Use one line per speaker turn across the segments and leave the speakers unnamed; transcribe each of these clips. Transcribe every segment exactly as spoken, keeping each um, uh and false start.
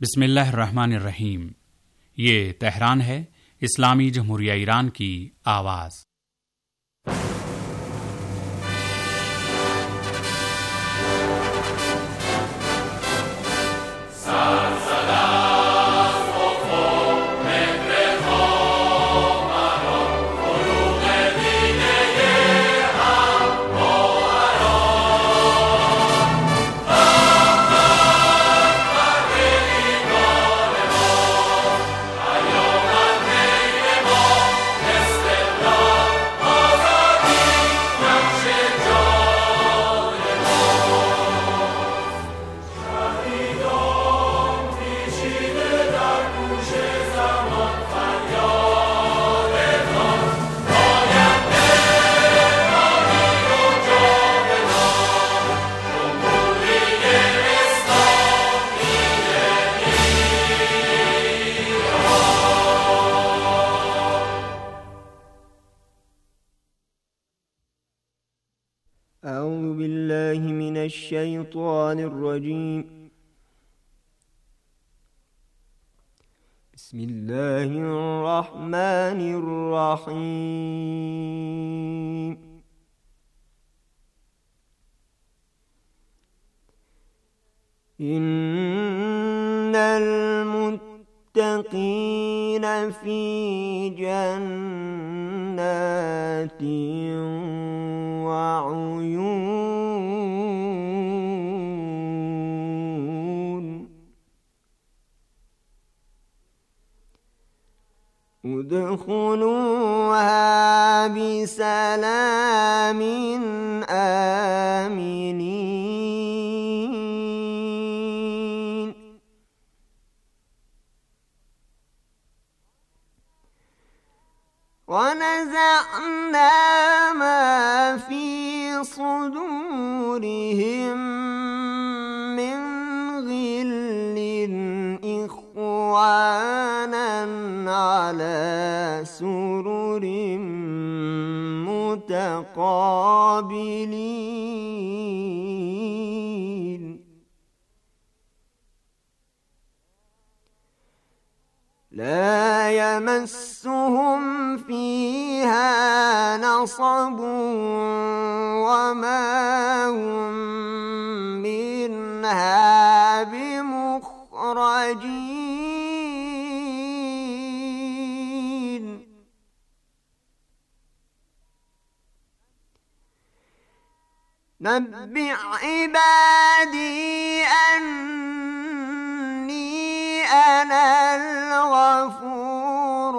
बिस्मिल्लाहिर्रहमानिर्रहीम। ये तेहरान है, इस्लामी जमहूरिया ईरान की आवाज़।
أعوذ بالله من الشيطان الرجيم بسم الله الرحمن الرحيم إن المتقين في جنات وعيون ادخلوها بسلام آمنين ونزعنا ما في صدورهم من غل إخوانا على سرر متقابلين لا يمسهم فيها نصب وما هم منها بمخرجين نبئ عبادي أني أنا الغفور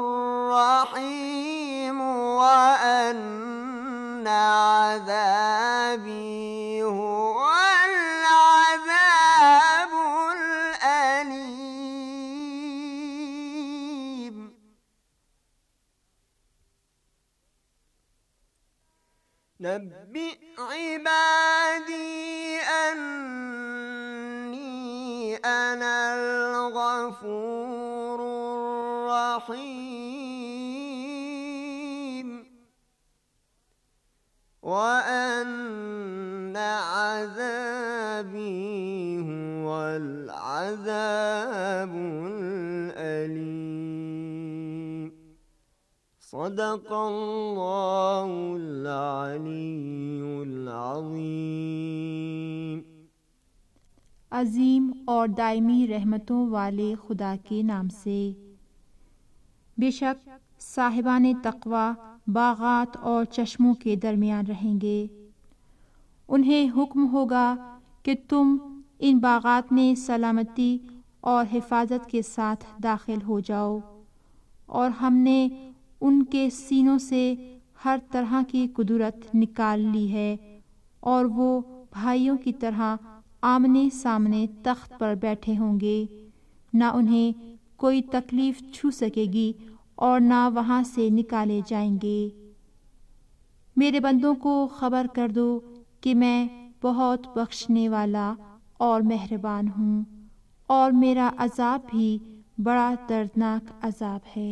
الرحيم وأن عذابي هو العذاب الأليم نبئ عبادي أني أنا الغفور الرحيم وأن عذابي هو العذاب الأليم صدق الله العلي العظيم।
अजीम और दायमी रहमतों वाले खुदा के नाम से। बेशक साहिबाने तक़वा बागात और चश्मों के दरमियान रहेंगे। उन्हें हुक्म होगा कि तुम इन बागात में सलामती और हिफाजत के साथ दाखिल हो जाओ, और हमने उनके सीनों से हर तरह की कुदरत निकाल ली है, और वो भाइयों की तरह आमने सामने तख्त पर बैठे होंगे। ना उन्हें कोई तकलीफ छू सकेगी और ना वहाँ से निकाले जाएंगे। मेरे बंदों को खबर कर दो कि मैं बहुत बख्शने वाला और मेहरबान हूँ, और मेरा अजाब भी बड़ा दर्दनाक अजाब है।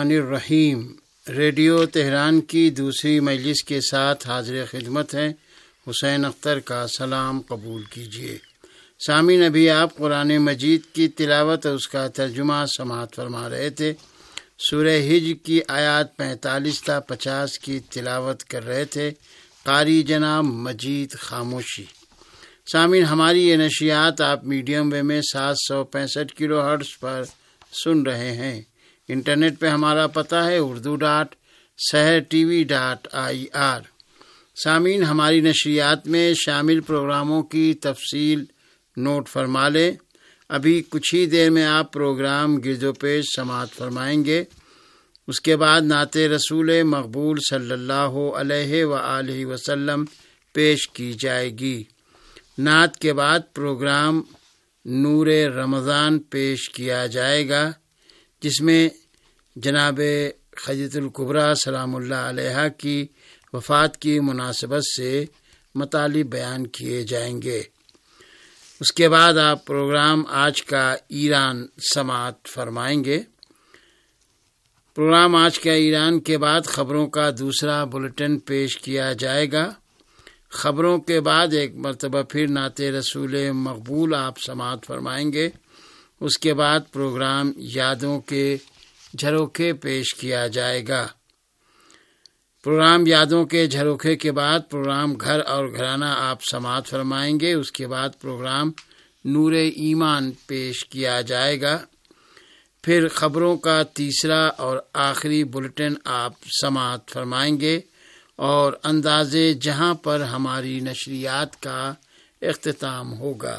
बिस्मिल्लाहिर्रहमानिर्रहीम। रेडियो तेहरान की दूसरी मजलिस के साथ हाजिर खिदमत हैं حسین اختر کا سلام قبول کیجیے۔ سامعین، ابھی آپ قرآن مجید کی تلاوت اور اس کا ترجمہ سماعت فرما رہے تھے۔ سورہ ہجر کی آیات پینتالیس تا پچاس کی تلاوت کر رہے تھے قاری جناب مجید خاموشی۔ سامعین، ہماری یہ نشریات آپ میڈیم ویو میں سات سو پینسٹھ کلو ہرٹز پر سن رہے ہیں۔ انٹرنیٹ پہ ہمارا پتہ ہے Urdu dot Sahar T V dot I R. سامعین، ہماری نشریات میں شامل پروگراموں کی تفصیل نوٹ فرما لیں۔ ابھی کچھ ہی دیر میں آپ پروگرام گرد و پیش سماعت فرمائیں گے۔ اس کے بعد نعت رسول مقبول صلی اللہ علیہ وآلہ وسلم پیش کی جائے گی۔ نعت کے بعد پروگرام نور رمضان پیش کیا جائے گا، جس میں جناب خدیجۃ الکبریٰ سلام اللہ علیہا کی وفات کی مناسبت سے مطالب بیان کیے جائیں گے۔ اس کے بعد آپ پروگرام آج کا ایران سماعت فرمائیں گے۔ پروگرام آج کا ایران کے بعد خبروں کا دوسرا بلیٹن پیش کیا جائے گا۔ خبروں کے بعد ایک مرتبہ پھر نعت رسول مقبول آپ سماعت فرمائیں گے۔ اس کے بعد پروگرام یادوں کے جھروکے پیش کیا جائے گا۔ پروگرام یادوں کے جھروکے کے بعد پروگرام گھر اور گھرانہ آپ سماعت فرمائیں گے۔ اس کے بعد پروگرام نور ایمان پیش کیا جائے گا۔ پھر خبروں کا تیسرا اور آخری بلیٹن آپ سماعت فرمائیں گے اور انداز جہاں پر ہماری نشریات کا اختتام ہوگا۔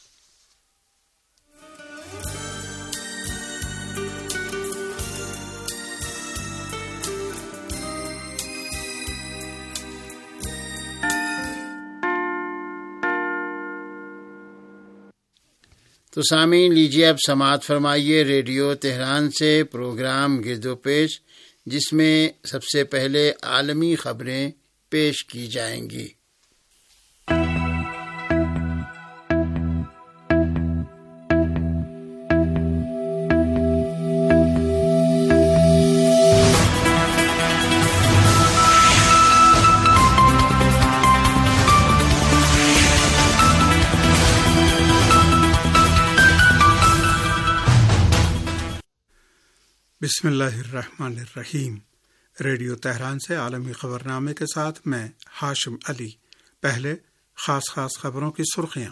تو سامعین، لیجیے اب سماعت فرمائیے ریڈیو تہران سے پروگرام گرد و پیش، جس میں سب سے پہلے عالمی خبریں پیش کی جائیں گی۔
بسم اللہ الرحمن الرحیم۔ ریڈیو تہران سے عالمی خبرنامے کے ساتھ میں ہاشم علی۔ پہلے خاص خاص خبروں کی سرخیاں۔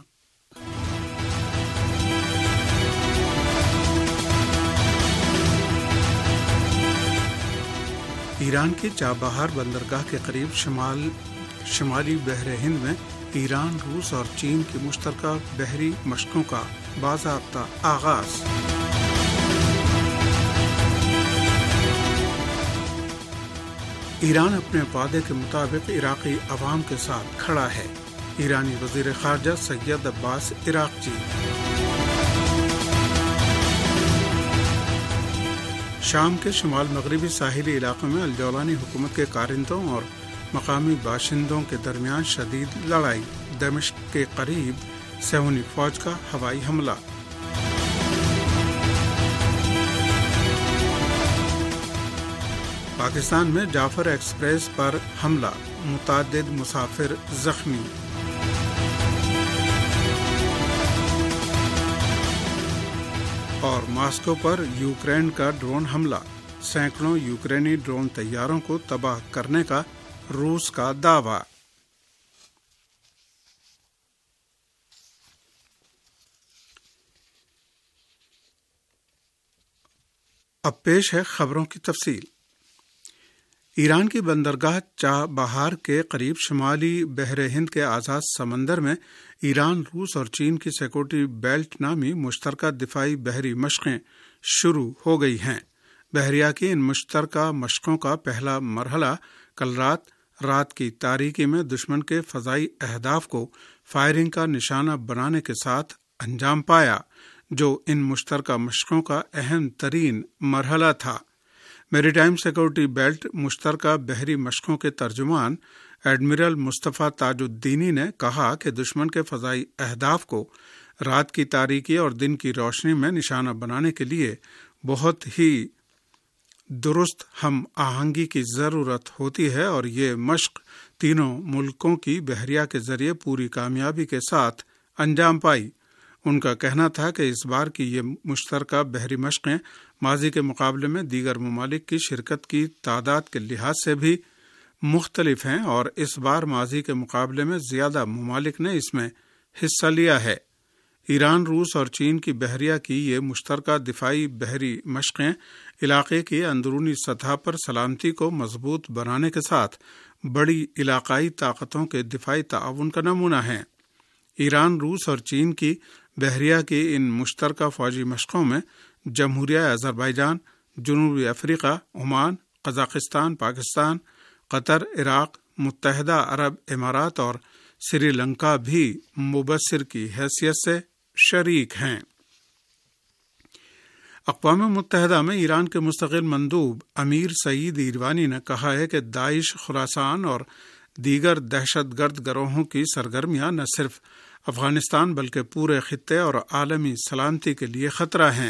ایران کی چابہار بندرگاہ کے قریب شمال شمالی بحر ہند میں ایران، روس اور چین کی مشترکہ بحری مشقوں کا باضابطہ آغاز۔ ایران اپنے وعدے کے مطابق عراقی عوام کے ساتھ کھڑا ہے۔ ایرانی وزیر خارجہ سید عباس عراقچی۔ شام کے شمال مغربی ساحلی علاقوں میں الجولانی حکومت کے کارندوں اور مقامی باشندوں کے درمیان شدید لڑائی۔ دمشق کے قریب صہیونی فوج کا ہوائی حملہ۔ پاکستان میں جعفر ایکسپریس پر حملہ، متعدد مسافر زخمی۔ اور ماسکو پر یوکرین کا ڈرون حملہ، سینکڑوں یوکرینی ڈرون طیاروں کو تباہ کرنے کا روس کا دعویٰ۔ اب پیش ہے خبروں کی تفصیل۔ ایران کی بندرگاہ چابہار کے قریب شمالی بحر ہند کے آزاد سمندر میں ایران، روس اور چین کی سیکورٹی بیلٹ نامی مشترکہ دفاعی بحری مشقیں شروع ہو گئی ہیں۔ بحریہ کی ان مشترکہ مشقوں کا پہلا مرحلہ کل رات رات کی تاریکی میں دشمن کے فضائی اہداف کو فائرنگ کا نشانہ بنانے کے ساتھ انجام پایا، جو ان مشترکہ مشقوں کا اہم ترین مرحلہ تھا۔ میری ٹائم سیکورٹی بیلٹ مشترکہ بحری مشقوں کے ترجمان ایڈمرل مصطفیٰ تاج الدینی نے کہا کہ دشمن کے فضائی اہداف کو رات کی تاریکی اور دن کی روشنی میں نشانہ بنانے کے لیے بہت ہی درست ہم آہنگی کی ضرورت ہوتی ہے، اور یہ مشق تینوں ملکوں کی بحریہ کے ذریعے پوری کامیابی کے ساتھ انجام پائی۔ ان کا کہنا تھا کہ اس بار کی یہ مشترکہ بحری مشقیں ماضی کے مقابلے میں دیگر ممالک کی شرکت کی تعداد کے لحاظ سے بھی مختلف ہیں اور اس بار ماضی کے مقابلے میں زیادہ ممالک نے اس میں حصہ لیا ہے۔ ایران، روس اور چین کی بحریہ کی یہ مشترکہ دفاعی بحری مشقیں علاقے کی اندرونی سطح پر سلامتی کو مضبوط بنانے کے ساتھ بڑی علاقائی طاقتوں کے دفاعی تعاون کا نمونہ ہیں۔ ایران، روس اور چین کی بحریہ کی ان مشترکہ فوجی مشقوں میں جمہوریہ آذربائیجان، جنوبی افریقہ، Oman, Kazakhstan, Pakistan, Qatar, Iraq, متحدہ عرب امارات اور سری لنکا بھی مبصر کی حیثیت سے شریک ہیں۔ اقوام متحدہ میں ایران کے مستقل مندوب امیر سعید ایروانی نے کہا ہے کہ داعش، خراسان اور دیگر دہشت گرد گروہوں کی سرگرمیاں نہ صرف افغانستان بلکہ پورے خطے اور عالمی سلامتی کے لیے خطرہ ہیں۔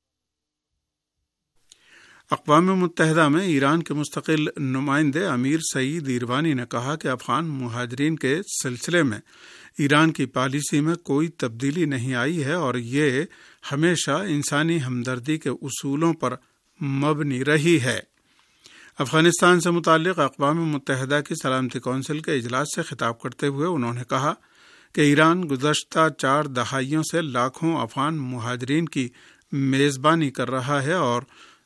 اقوام متحدہ میں ایران کے مستقل نمائندے امیر سعید ایروانی نے کہا کہ افغان مہاجرین کے سلسلے میں ایران کی پالیسی میں کوئی تبدیلی نہیں آئی ہے اور یہ ہمیشہ انسانی ہمدردی کے اصولوں پر مبنی رہی ہے۔ افغانستان سے متعلق اقوام متحدہ کی سلامتی کونسل کے اجلاس سے خطاب کرتے ہوئے انہوں نے کہا کہ ایران گزشتہ چار دہائیوں سے لاکھوں افغان مہاجرین کی میزبانی کر رہا ہے اور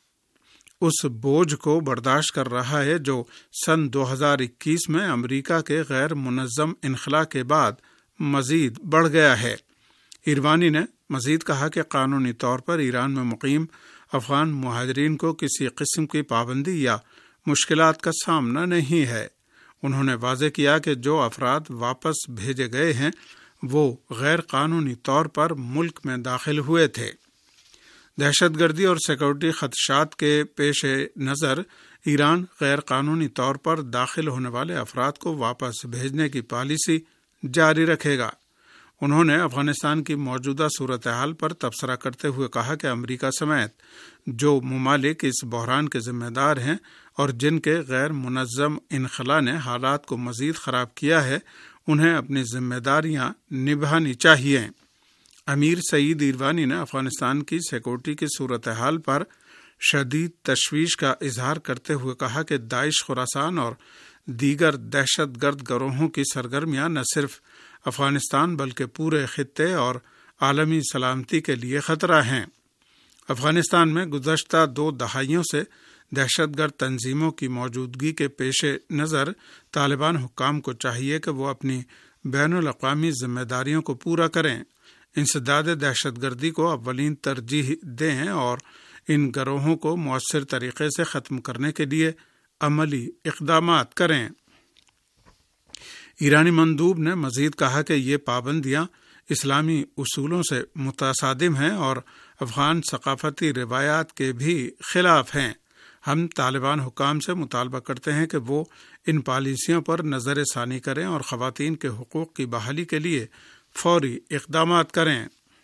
اس بوجھ کو برداشت کر رہا ہے جو سن دو ہزار اکیس میں امریکہ کے غیر منظم انخلاء کے بعد مزید بڑھ گیا ہے۔ ایروانی نے مزید کہا کہ قانونی طور پر ایران میں مقیم افغان مہاجرین کو کسی قسم کی پابندی یا مشکلات کا سامنا نہیں ہے۔ انہوں نے واضح کیا کہ جو افراد واپس بھیجے گئے ہیں وہ غیر قانونی طور پر ملک میں داخل ہوئے تھے۔ دہشت گردی اور سیکورٹی خدشات کے پیش نظر ایران غیر قانونی طور پر داخل ہونے والے افراد کو واپس بھیجنے کی پالیسی جاری رکھے گا۔ انہوں نے افغانستان کی موجودہ صورتحال پر تبصرہ کرتے ہوئے کہا کہ امریکہ سمیت جو ممالک اس بحران کے ذمہ دار ہیں اور جن کے غیر منظم انخلاء نے حالات کو مزید خراب کیا ہے، انہیں اپنی ذمہ داریاں نبھانی چاہیے۔ امیر سعید ایروانی نے افغانستان کی سیکورٹی کی صورتحال پر شدید تشویش کا اظہار کرتے ہوئے کہا کہ داعش، خراسان اور دیگر دہشت گرد گروہوں کی سرگرمیاں نہ صرف افغانستان بلکہ پورے خطے اور عالمی سلامتی کے لیے خطرہ ہیں۔ افغانستان میں گزشتہ دو دہائیوں سے دہشت گرد تنظیموں کی موجودگی کے پیش نظر طالبان حکام کو چاہیے کہ وہ اپنی بین الاقوامی ذمہ داریوں کو پورا کریں، انسداد دہشت گردی کو اولین ترجیح دیں اور ان گروہوں کو مؤثر طریقے سے ختم کرنے کے لیے عملی اقدامات کریں۔ ایرانی مندوب نے مزید کہا کہ یہ پابندیاں اسلامی اصولوں سے متصادم ہیں اور افغان ثقافتی روایات کے بھی خلاف ہیں۔ ہم طالبان حکام سے مطالبہ کرتے ہیں کہ وہ ان پالیسیوں پر نظر ثانی کریں اور خواتین کے حقوق کی بحالی کے لیے فوری اقدامات کریں۔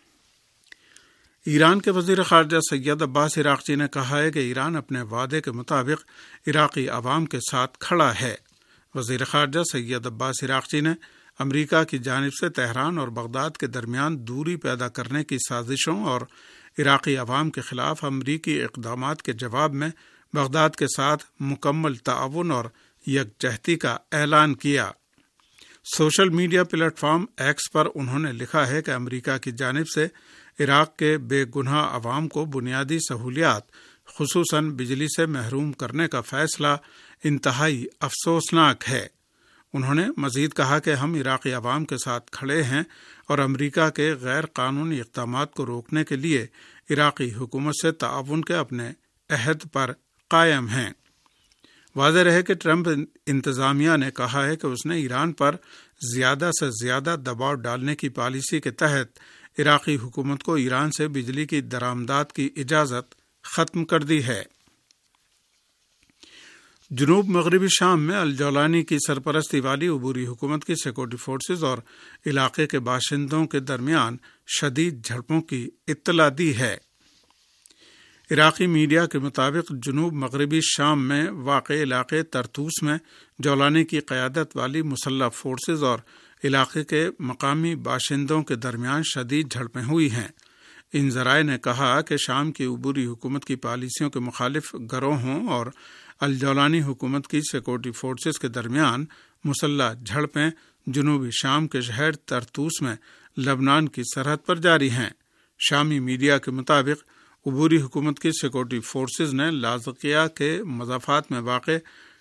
ایران کے وزیر خارجہ سید عباس عراقچی نے کہا ہے کہ ایران اپنے وعدے کے مطابق عراقی عوام کے ساتھ کھڑا ہے۔ وزیر خارجہ سید عباس عراقچی نے امریکہ کی جانب سے تہران اور بغداد کے درمیان دوری پیدا کرنے کی سازشوں اور عراقی عوام کے خلاف امریکی اقدامات کے جواب میں بغداد کے ساتھ مکمل تعاون اور یکجہتی کا اعلان کیا۔ Social media platform X پر انہوں نے لکھا ہے کہ امریکہ کی جانب سے عراق کے بے گناہ عوام کو بنیادی سہولیات خصوصاً بجلی سے محروم کرنے کا فیصلہ انتہائی افسوسناک ہے۔ انہوں نے مزید کہا کہ ہم عراقی عوام کے ساتھ کھڑے ہیں اور امریکہ کے غیر قانونی اقدامات کو روکنے کے لیے عراقی حکومت سے تعاون کے اپنے عہد پر قائم ہیں۔ واضح رہے کہ ٹرمپ انتظامیہ نے کہا ہے کہ اس نے ایران پر زیادہ سے زیادہ دباؤ ڈالنے کی پالیسی کے تحت عراقی حکومت کو ایران سے بجلی کی درآمدات کی اجازت ختم کر دی ہے۔ جنوب مغربی شام میں الجولانی کی سرپرستی والی عبوری حکومت کی سیکورٹی فورسز اور علاقے کے باشندوں کے درمیان شدید جھڑپوں کی اطلاع دی ہے۔ عراقی میڈیا کے مطابق جنوب مغربی شام میں واقع علاقے ترتوس میں جولانی کی قیادت والی مسلح فورسز اور علاقے کے مقامی باشندوں کے درمیان شدید جھڑپیں ہوئی ہیں۔ ان ذرائع نے کہا کہ شام کی عبوری حکومت کی پالیسیوں کے مخالف گروہوں اور الجولانی حکومت کی سیکورٹی فورسز کے درمیان مسلح جھڑپیں جنوبی شام کے شہر ترتوس میں لبنان کی سرحد پر جاری ہیں۔ شامی میڈیا کے مطابق عبوری حکومت کی سیکورٹی فورسز نے لاذقیہ کے مضافات میں واقع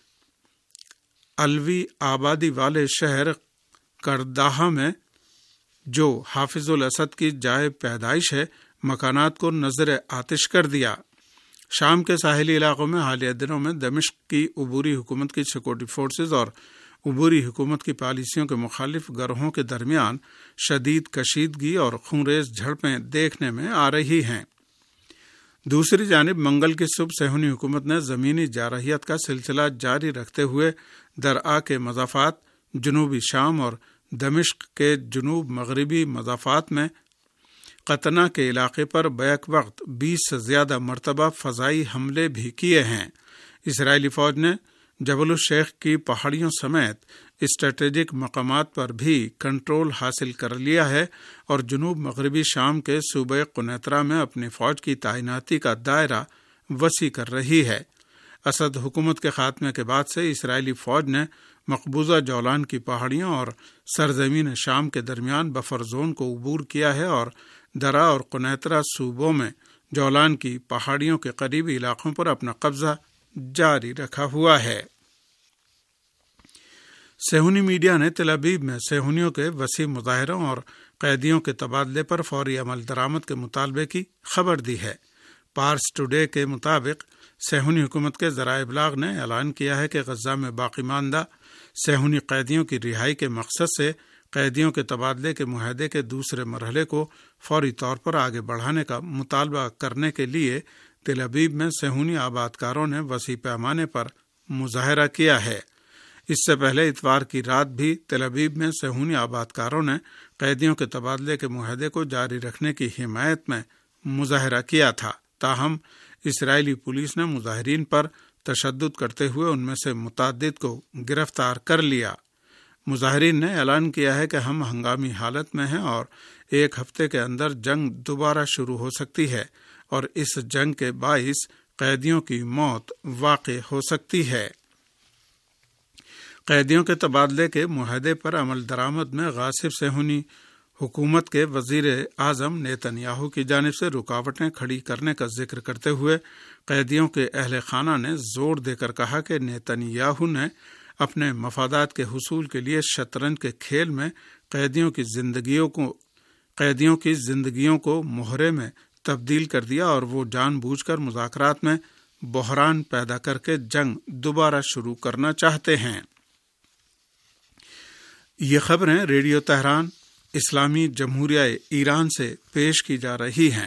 الوی آبادی والے شہر کرداہا میں، جو حافظ الاسد کی جائے پیدائش ہے، مکانات کو نظر آتش کر دیا۔ شام کے ساحلی علاقوں میں حالیہ دنوں میں دمشق کی عبوری حکومت کی سیکورٹی فورسز اور عبوری حکومت کی پالیسیوں کے مخالف گروہوں کے درمیان شدید کشیدگی اور خونریز جھڑپیں دیکھنے میں آ رہی ہیں۔ دوسری جانب منگل کی صبح صہیونی حکومت نے زمینی جارحیت کا سلسلہ جاری رکھتے ہوئے درعا کے مضافات، جنوبی شام اور دمشق کے جنوب مغربی مضافات میں قطنہ کے علاقے پر بیک وقت بیس سے زیادہ مرتبہ فضائی حملے بھی کیے ہیں۔ اسرائیلی فوج نے جبل الشیخ کی پہاڑیوں سمیت اسٹریٹجک مقامات پر بھی کنٹرول حاصل کر لیا ہے اور جنوب مغربی شام کے صوبہ قنیطرہ میں اپنی فوج کی تعیناتی کا دائرہ وسیع کر رہی ہے۔ اسد حکومت کے خاتمے کے بعد سے اسرائیلی فوج نے مقبوضہ جولان کی پہاڑیوں اور سرزمین شام کے درمیان بفر زون کو عبور کیا ہے اور درا اور قنیطرہ صوبوں میں جولان کی پہاڑیوں کے قریبی علاقوں پر اپنا قبضہ جاری رکھا ہوا ہے۔ صہیونی میڈیا نے تل ابیب میں صہیونیوں کے وسیع مظاہروں اور قیدیوں کے تبادلے پر فوری عمل درآمد کے مطالبے کی خبر دی ہے۔ پارس ٹوڈے کے مطابق صہیونی حکومت کے ذرائع ابلاغ نے اعلان کیا ہے کہ غزہ میں باقی ماندہ صہیونی قیدیوں کی رہائی کے مقصد سے قیدیوں کے تبادلے کے معاہدے کے دوسرے مرحلے کو فوری طور پر آگے بڑھانے کا مطالبہ کرنے کے لیے تل ابیب میں صہیونی آبادکاروں نے وسیع پیمانے پر مظاہرہ کیا ہے۔ اس سے پہلے اتوار کی رات بھی تل ابیب میں صہیونی آبادکاروں نے قیدیوں کے تبادلے کے معاہدے کو جاری رکھنے کی حمایت میں مظاہرہ کیا تھا، تاہم اسرائیلی پولیس نے مظاہرین پر تشدد کرتے ہوئے ان میں سے متعدد کو گرفتار کر لیا۔ مظاہرین نے اعلان کیا ہے کہ ہم ہنگامی حالت میں ہیں اور ایک ہفتے کے اندر جنگ دوبارہ شروع ہو سکتی ہے اور اس جنگ کے باعث قیدیوں کی موت واقع ہو سکتی ہے۔ قیدیوں کے تبادلے کے معاہدے پر عمل درآمد میں غاصب صہیونی حکومت کے وزیر اعظم نیتن یاہو کی جانب سے رکاوٹیں کھڑی کرنے کا ذکر کرتے ہوئے قیدیوں کے اہل خانہ نے زور دے کر کہا کہ نیتن یاہو نے اپنے مفادات کے حصول کے لیے شطرنج کے کھیل میں قیدیوں کی زندگیوں کو قیدیوں کی زندگیوں کو مہرے میں تبدیل کر دیا اور وہ جان بوجھ کر مذاکرات میں بحران پیدا کر کے جنگ دوبارہ شروع کرنا چاہتے ہیں۔ یہ خبریں ریڈیو تہران اسلامی جمہوریہ ایران سے پیش کی جا رہی ہیں۔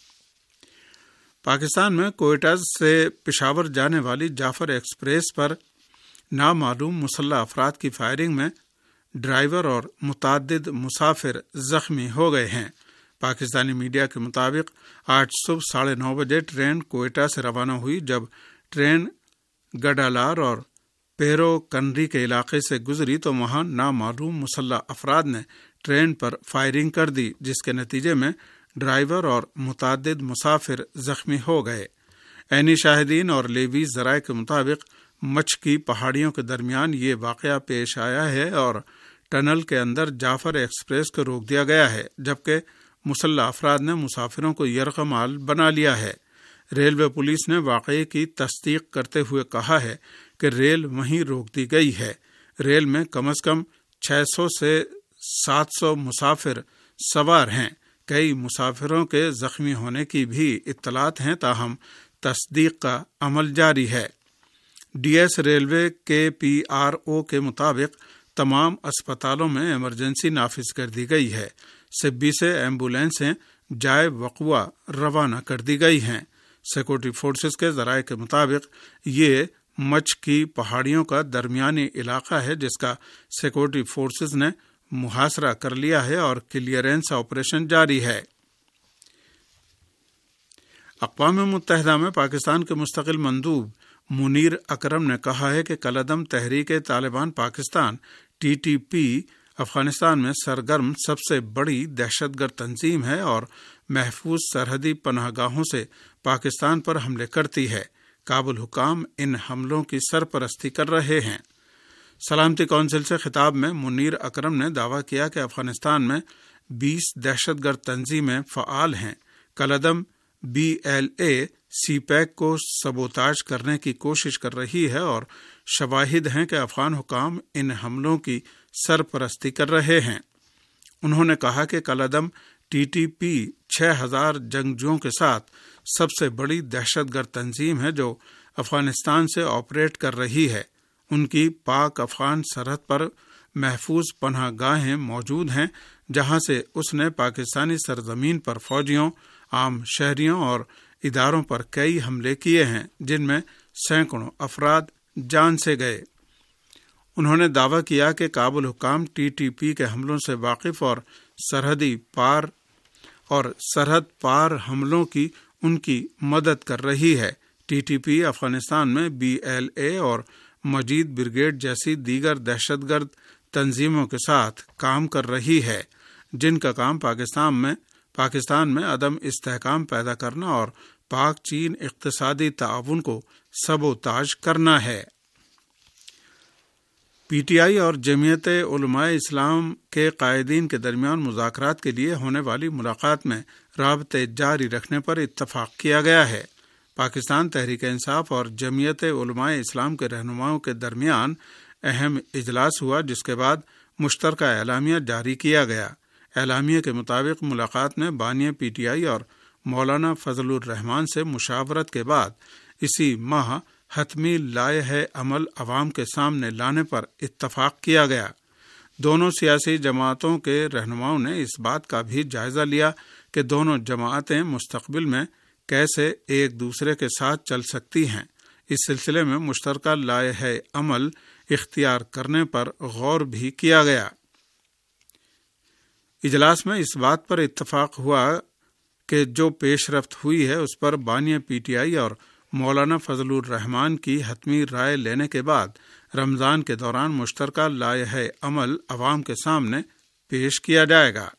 پاکستان میں کوئٹہ سے پشاور جانے والی جعفر ایکسپریس پر نامعلوم مسلح افراد کی فائرنگ میں ڈرائیور اور متعدد مسافر زخمی ہو گئے ہیں۔ پاکستانی میڈیا کے مطابق آج صبح ساڑھے نو بجے ٹرین کوئٹہ سے روانہ ہوئی۔ جب ٹرین گڈالار اور پیرو کنری کے علاقے سے گزری تو وہاں نامعلوم مسلح افراد نے ٹرین پر فائرنگ کر دی، جس کے نتیجے میں ڈرائیور اور متعدد مسافر زخمی ہو گئے۔ عینی شاہدین اور لیوی ذرائع کے مطابق مچھ کی پہاڑیوں کے درمیان یہ واقعہ پیش آیا ہے اور ٹنل کے اندر جعفر ایکسپریس کو روک دیا گیا ہے، جبکہ مسلح افراد نے مسافروں کو یرغمال بنا لیا ہے۔ ریلوے پولیس نے واقعے کی تصدیق کرتے ہوئے کہا ہے کہ ریل وہیں روک دی گئی ہے۔ ریل میں کم از کم چھ سو سے سات سو مسافر سوار ہیں۔ کئی مسافروں کے زخمی ہونے کی بھی اطلاعات ہیں، تاہم تصدیق کا عمل جاری ہے۔ ڈی ایس ریلوے کے پی آر او کے مطابق تمام اسپتالوں میں ایمرجنسی نافذ کر دی گئی ہے۔ سبی سے ایمبولینسیں جائے وقوع روانہ کر دی گئی ہیں۔ سیکورٹی فورسز کے ذرائع کے مطابق یہ مچھ کی پہاڑیوں کا درمیانی علاقہ ہے جس کا سیکورٹی فورسز نے محاصرہ کر لیا ہے اور کلیئرنس آپریشن جاری ہے۔ اقوام متحدہ میں پاکستان کے مستقل مندوب منیر اکرم نے کہا ہے کہ کالعدم تحریک طالبان Pakistan T T P Afghanistan میں سرگرم سب سے بڑی دہشت گرد تنظیم ہے اور محفوظ سرحدی پناہ گاہوں سے پاکستان پر حملے کرتی ہے۔ کابل حکام ان حملوں کی سرپرستی کر رہے ہیں۔ سلامتی کونسل سے خطاب میں منیر اکرم نے دعویٰ کیا کہ افغانستان میں بیس دہشت گرد تنظیمیں فعال ہیں۔ کالعدم B L A CPEC کو سبوتاژ کرنے کی کوشش کر رہی ہے اور شواہد ہیں کہ افغان حکام ان حملوں کی سرپرستی کر رہے ہیں۔ انہوں نے کہا کہ کالعدم ٹی ٹی پی چھ ہزار جنگجوؤں کے ساتھ سب سے بڑی دہشت گرد تنظیم ہے جو افغانستان سے آپریٹ کر رہی ہے۔ ان کی پاک افغان سرحد پر محفوظ پناہ گاہیں موجود ہیں جہاں سے اس نے پاکستانی سرزمین پر فوجیوں، عام شہریوں اور اداروں پر کئی حملے کیے ہیں جن میں سینکڑوں افراد جان سے گئے۔ انہوں نے دعویٰ کیا کہ کابل حکام ٹی ٹی پی کے حملوں سے واقف اور سرحدی پار اور سرحد پار حملوں کی ان کی مدد کر رہی ہے۔ ٹی ٹی پی افغانستان میں بی ایل اے اور مجید بریگیڈ جیسی دیگر دہشت گرد تنظیموں کے ساتھ کام کر رہی ہے جن کا کام پاکستان میں پاکستان میں عدم استحکام پیدا کرنا اور پاک چین اقتصادی تعاون کو سبوتاژ کرنا ہے۔ پی ٹی آئی اور جمعیت علماء اسلام کے قائدین کے درمیان مذاکرات کے لیے ہونے والی ملاقات میں رابطے جاری رکھنے پر اتفاق کیا گیا ہے۔ پاکستان تحریک انصاف اور جمعیت علماء اسلام کے رہنماؤں کے درمیان اہم اجلاس ہوا جس کے بعد مشترکہ اعلامیہ جاری کیا گیا۔ اعلامیہ کے مطابق ملاقات میں بانی پی ٹی آئی اور مولانا فضل الرحمان سے مشاورت کے بعد اسی ماہ حتمی لائحہ عمل عوام کے سامنے لانے پر اتفاق کیا گیا۔ دونوں سیاسی جماعتوں کے رہنماؤں نے اس بات کا بھی جائزہ لیا کہ دونوں جماعتیں مستقبل میں کیسے ایک دوسرے کے ساتھ چل سکتی ہیں۔ اس سلسلے میں مشترکہ لائحہ عمل اختیار کرنے پر غور بھی کیا گیا۔ اجلاس میں اس بات پر اتفاق ہوا کہ جو پیش رفت ہوئی ہے اس پر بانی پی ٹی آئی اور مولانا فضل الرحمان کی حتمی رائے لینے کے بعد رمضان کے دوران مشترکہ لائحہ عمل عوام کے سامنے پیش کیا جائے گا۔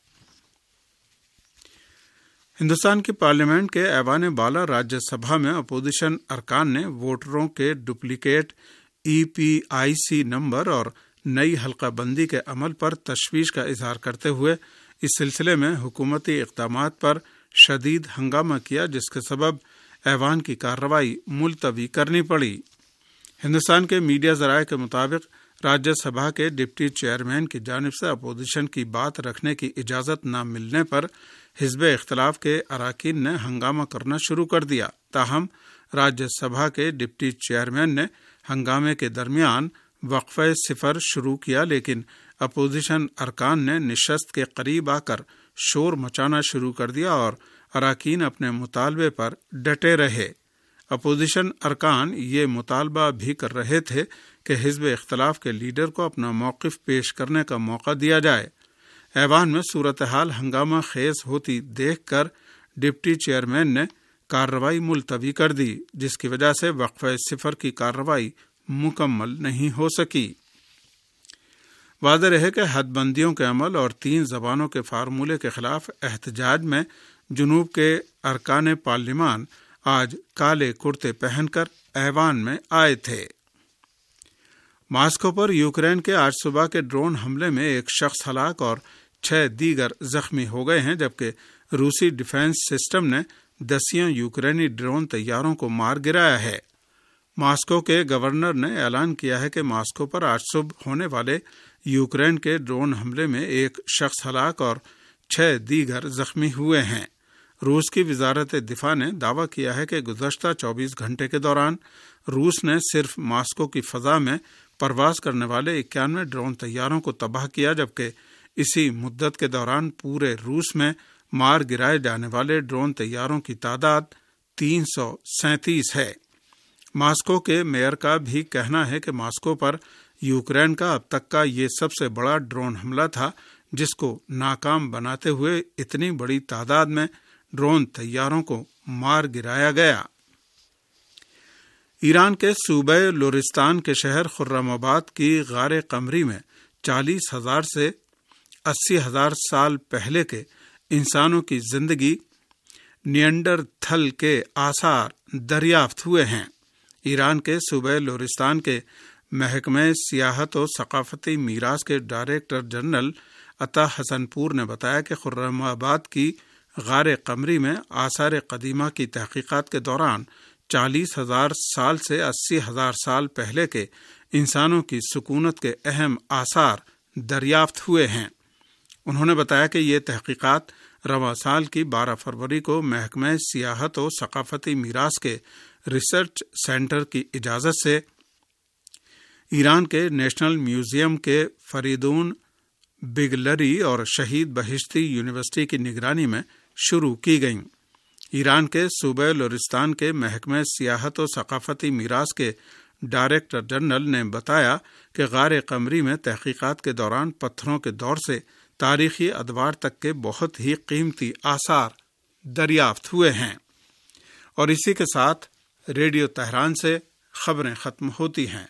ہندوستان کی پارلیمنٹ کے ایوان بالا راجیہ سبھا میں اپوزیشن ارکان نے ووٹروں کے ڈپلیکیٹ ای پی آئی سی نمبر اور نئی حلقہ بندی کے عمل پر تشویش کا اظہار کرتے ہوئے اس سلسلے میں حکومتی اقدامات پر شدید ہنگامہ کیا جس کے سبب ایوان کی کارروائی ملتوی کرنی پڑی۔ ہندوستان کے میڈیا ذرائع کے مطابق راجیہ سبھا کے ڈپٹی چیئرمین کی جانب سے اپوزیشن کی بات رکھنے کی اجازت نہ ملنے پر حزب اختلاف کے اراکین نے ہنگامہ کرنا شروع کر دیا۔ تاہم راجیہ سبھا کے ڈپٹی چیئرمین نے ہنگامے کے درمیان وقفہ صفر شروع کیا لیکن اپوزیشن ارکان نے نشست کے قریب آ کر شور مچانا شروع کر دیا اور اراکین اپنے مطالبے پر ڈٹے رہے۔ اپوزیشن ارکان یہ مطالبہ بھی کر رہے تھے کہ حزب اختلاف کے لیڈر کو اپنا موقف پیش کرنے کا موقع دیا جائے۔ ایوان میں صورتحال ہنگامہ خیز ہوتی دیکھ کر ڈپٹی چیئرمین نے کارروائی ملتوی کر دی جس کی وجہ سے وقفہ صفر کی کارروائی مکمل نہیں ہو سکی۔ واضح رہے کہ حد بندیوں کے عمل اور تین زبانوں کے فارمولے کے خلاف احتجاج میں جنوب کے ارکان پارلیمان آج کالے کرتے پہن کر ایوان میں آئے تھے۔ ماسکو پر یوکرین کے آج صبح کے ڈرون حملے میں ایک شخص ہلاک اور چھ دیگر زخمی ہو گئے ہیں جبکہ روسی ڈیفنس سسٹم نے دسیوں یوکرینی ڈرون طیاروں کو مار گرایا ہے۔ ماسکو کے گورنر نے اعلان کیا ہے کہ ماسکو پر آج صبح ہونے والے یوکرین کے ڈرون حملے میں ایک شخص ہلاک اور چھ دیگر زخمی ہوئے ہیں۔ روس کی وزارت دفاع نے دعویٰ کیا ہے کہ گزشتہ چوبیس گھنٹے کے دوران روس نے صرف ماسکو کی فضا میں پرواز کرنے والے اکیانوے ڈرون طیاروں کو تباہ کیا جبکہ اسی مدت کے دوران پورے روس میں مار گرائے جانے والے ڈرون طیاروں کی تعداد تین سو سینتیس ہے۔ ماسکو کے میئر کا بھی کہنا ہے کہ ماسکو پر یوکرین کا اب تک کا یہ سب سے بڑا ڈرون حملہ تھا جس کو ناکام بناتے ہوئے اتنی بڑی تعداد میں ڈرون طیاروں کو مار گرایا گیا۔ ایران کے صوبہ لورستان کے شہر خرم آباد کی غار قمری میں چالیس ہزار سے اسی ہزار سال پہلے کے انسانوں کی زندگی نیانڈرتھل کے آثار دریافت ہوئے ہیں۔ ایران کے صوبہ لورستان کے محکمہ سیاحت و ثقافتی میراث کے ڈائریکٹر جنرل عطا حسن پور نے بتایا کہ خرم آباد کی غار قمری میں آثار قدیمہ کی تحقیقات کے دوران چالیس ہزار سال سے اسی ہزار سال پہلے کے انسانوں کی سکونت کے اہم آثار دریافت ہوئے ہیں۔ انہوں نے بتایا کہ یہ تحقیقات رواں سال کی بارہ فروری کو محکمہ سیاحت و ثقافتی میراث کے ریسرچ سینٹر کی اجازت سے ایران کے نیشنل میوزیم کے فریدون بگلری اور شہید بہشتی یونیورسٹی کی نگرانی میں شروع کی گئیں۔ ایران کے صوبہ لورستان کے محکمہ سیاحت و ثقافتی میراث کے ڈائریکٹر جنرل نے بتایا کہ غار قمری میں تحقیقات کے دوران پتھروں کے دور سے تاریخی ادوار تک کے بہت ہی قیمتی آثار دریافت ہوئے ہیں۔ اور اسی کے ساتھ ریڈیو تہران سے خبریں ختم ہوتی ہیں۔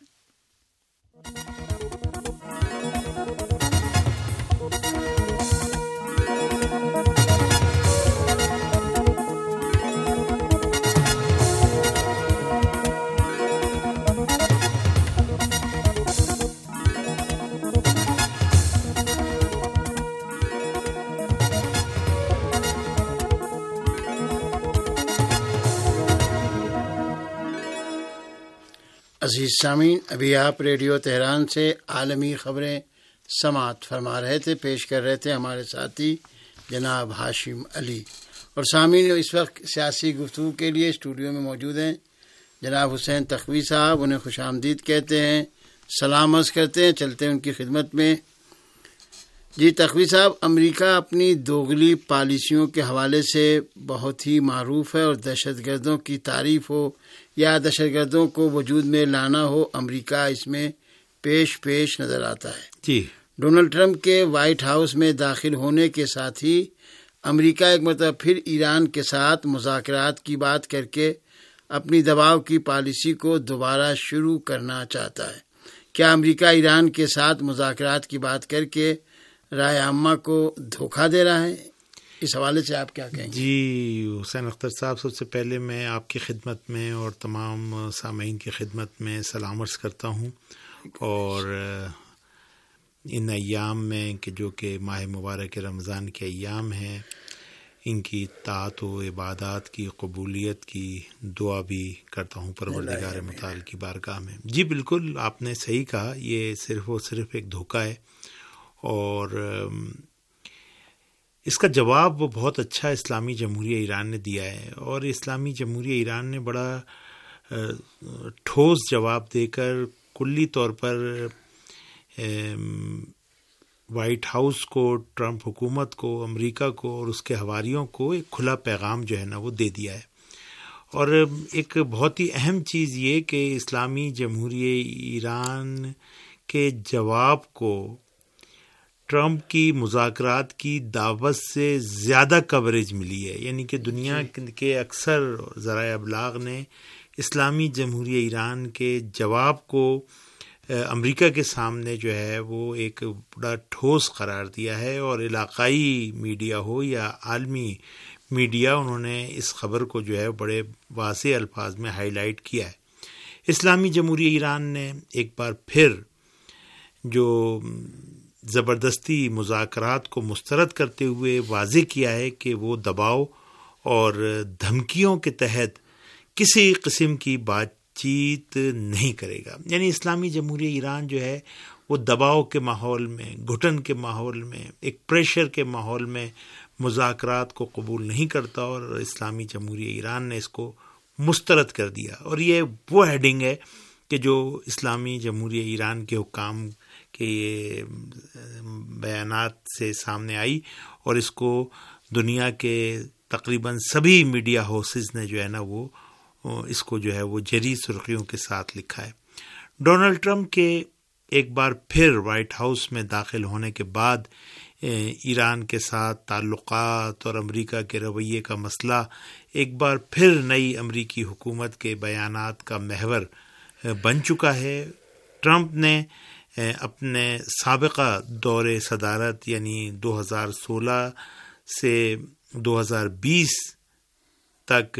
عزیز سامعین، ابھی آپ ریڈیو تہران سے عالمی خبریں سماعت فرما رہے تھے، پیش کر رہے تھے ہمارے ساتھی جناب ہاشم علی۔ اور سامعین، اس وقت سیاسی گفتگو کے لیے اسٹوڈیو میں موجود ہیں جناب حسین تقوی صاحب، انہیں خوش آمدید کہتے ہیں، سلام عرض کرتے ہیں، چلتے ہیں ان کی خدمت میں۔ جی تقوی صاحب، امریکہ اپنی دوغلی پالیسیوں کے حوالے سے بہت ہی معروف ہے، اور دہشت گردوں کی تعریف ہو یا دہشت گردوں کو وجود میں لانا ہو، امریکہ اس میں پیش پیش نظر آتا ہے۔
جی
ڈونلڈ ٹرمپ کے وائٹ ہاؤس میں داخل ہونے کے ساتھ ہی امریکہ ایک مرتبہ پھر ایران کے ساتھ مذاکرات کی بات کر کے اپنی دباؤ کی پالیسی کو دوبارہ شروع کرنا چاہتا ہے۔ کیا امریکہ ایران کے ساتھ مذاکرات کی بات کر کے رائے عامہ کو دھوکہ دے رہا ہے؟ اس حوالے سے آپ کیا کہیں گے؟
جی حسین اختر صاحب، سب سے پہلے میں آپ کی خدمت میں اور تمام سامعین کی خدمت میں سلام عرض کرتا ہوں، اور ان ایام میں کہ جو کہ ماہ مبارک رمضان کے ایام ہیں، ان کی طاعت و عبادات کی قبولیت کی دعا بھی کرتا ہوں پروردگار متعال کی بارگاہ میں۔ جی بالکل، آپ نے صحیح کہا، یہ صرف و صرف ایک دھوکہ ہے، اور اس کا جواب وہ بہت اچھا اسلامی جمہوریہ ایران نے دیا ہے، اور اسلامی جمہوریہ ایران نے بڑا ٹھوس جواب دے کر کلی طور پر وائٹ ہاؤس کو، ٹرمپ حکومت کو، امریکہ کو اور اس کے حواریوں کو ایک کھلا پیغام جو ہے نا وہ دے دیا ہے۔ اور ایک بہت ہی اہم چیز یہ کہ اسلامی جمہوریہ ایران کے جواب کو ٹرمپ کی مذاکرات کی دعوت سے زیادہ کوریج ملی ہے، یعنی کہ دنیا کے اکثر ذرائع ابلاغ نے اسلامی جمہوریہ ایران کے جواب کو امریکہ کے سامنے جو ہے وہ ایک بڑا ٹھوس قرار دیا ہے، اور علاقائی میڈیا ہو یا عالمی میڈیا، انہوں نے اس خبر کو جو ہے بڑے واضح الفاظ میں ہائی لائٹ کیا ہے۔ اسلامی جمہوریہ ایران نے ایک بار پھر جو زبردستی مذاکرات کو مسترد کرتے ہوئے واضح کیا ہے کہ وہ دباؤ اور دھمکیوں کے تحت کسی قسم کی بات چیت نہیں کرے گا۔ یعنی اسلامی جمہوریہ ایران جو ہے وہ دباؤ کے ماحول میں، گھٹن کے ماحول میں، ایک پریشر کے ماحول میں مذاکرات کو قبول نہیں کرتا، اور اسلامی جمہوریہ ایران نے اس کو مسترد کر دیا۔ اور یہ وہ ہیڈنگ ہے کہ جو اسلامی جمہوریہ ایران کے حکام کے یہ بیانات سے سامنے آئی، اور اس کو دنیا کے تقریباً سبھی میڈیا ہاؤسز نے جو ہے نا وہ اس کو جو ہے وہ جری سرخیوں کے ساتھ لکھا ہے۔ ڈونلڈ ٹرمپ کے ایک بار پھر وائٹ ہاؤس میں داخل ہونے کے بعد ایران کے ساتھ تعلقات اور امریکہ کے رویے کا مسئلہ ایک بار پھر نئی امریکی حکومت کے بیانات کا محور بن چکا ہے۔ ٹرمپ نے اپنے سابقہ دور صدارت یعنی دو ہزار سولہ سے دو ہزار بیس تک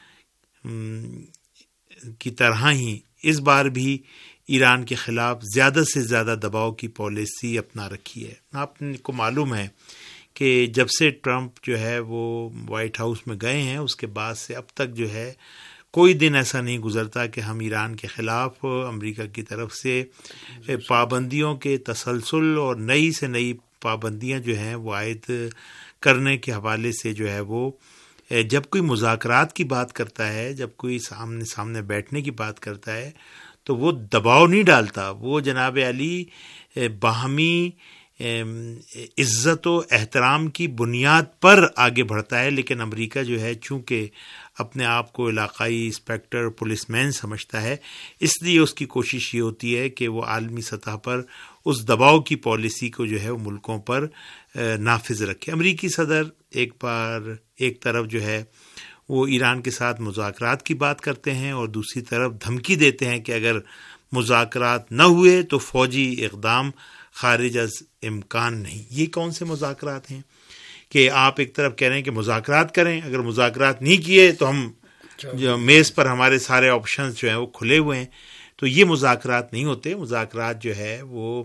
کی طرح ہی اس بار بھی ایران کے خلاف زیادہ سے زیادہ دباؤ کی پالیسی اپنا رکھی ہے۔ آپ کو معلوم ہے کہ جب سے ٹرمپ جو ہے وہ وائٹ ہاؤس میں گئے ہیں اس کے بعد سے اب تک جو ہے کوئی دن ایسا نہیں گزرتا کہ ہم ایران کے خلاف امریکہ کی طرف سے پابندیوں کے تسلسل اور نئی سے نئی پابندیاں جو ہیں وہ عائد کرنے کے حوالے سے جو ہے وہ جب کوئی مذاکرات کی بات کرتا ہے، جب کوئی سامنے سامنے بیٹھنے کی بات کرتا ہے تو وہ دباؤ نہیں ڈالتا، وہ جناب علی باہمی عزت و احترام کی بنیاد پر آگے بڑھتا ہے۔ لیکن امریکہ جو ہے چونکہ اپنے آپ کو علاقائی انسپیکٹر پولیس مین سمجھتا ہے، اس لیے اس کی کوشش یہ ہوتی ہے کہ وہ عالمی سطح پر اس دباؤ کی پالیسی کو جو ہے وہ ملکوں پر نافذ رکھے۔ امریکی صدر ایک بار ایک طرف جو ہے وہ ایران کے ساتھ مذاکرات کی بات کرتے ہیں اور دوسری طرف دھمکی دیتے ہیں کہ اگر مذاکرات نہ ہوئے تو فوجی اقدام خارج از امکان نہیں۔ یہ کون سے مذاکرات ہیں کہ آپ ایک طرف کہہ رہے ہیں کہ مذاکرات کریں، اگر مذاکرات نہیں کیے تو ہم جو میز پر ہمارے سارے آپشنز جو ہیں وہ کھلے ہوئے ہیں، تو یہ مذاکرات نہیں ہوتے۔ مذاکرات جو ہے وہ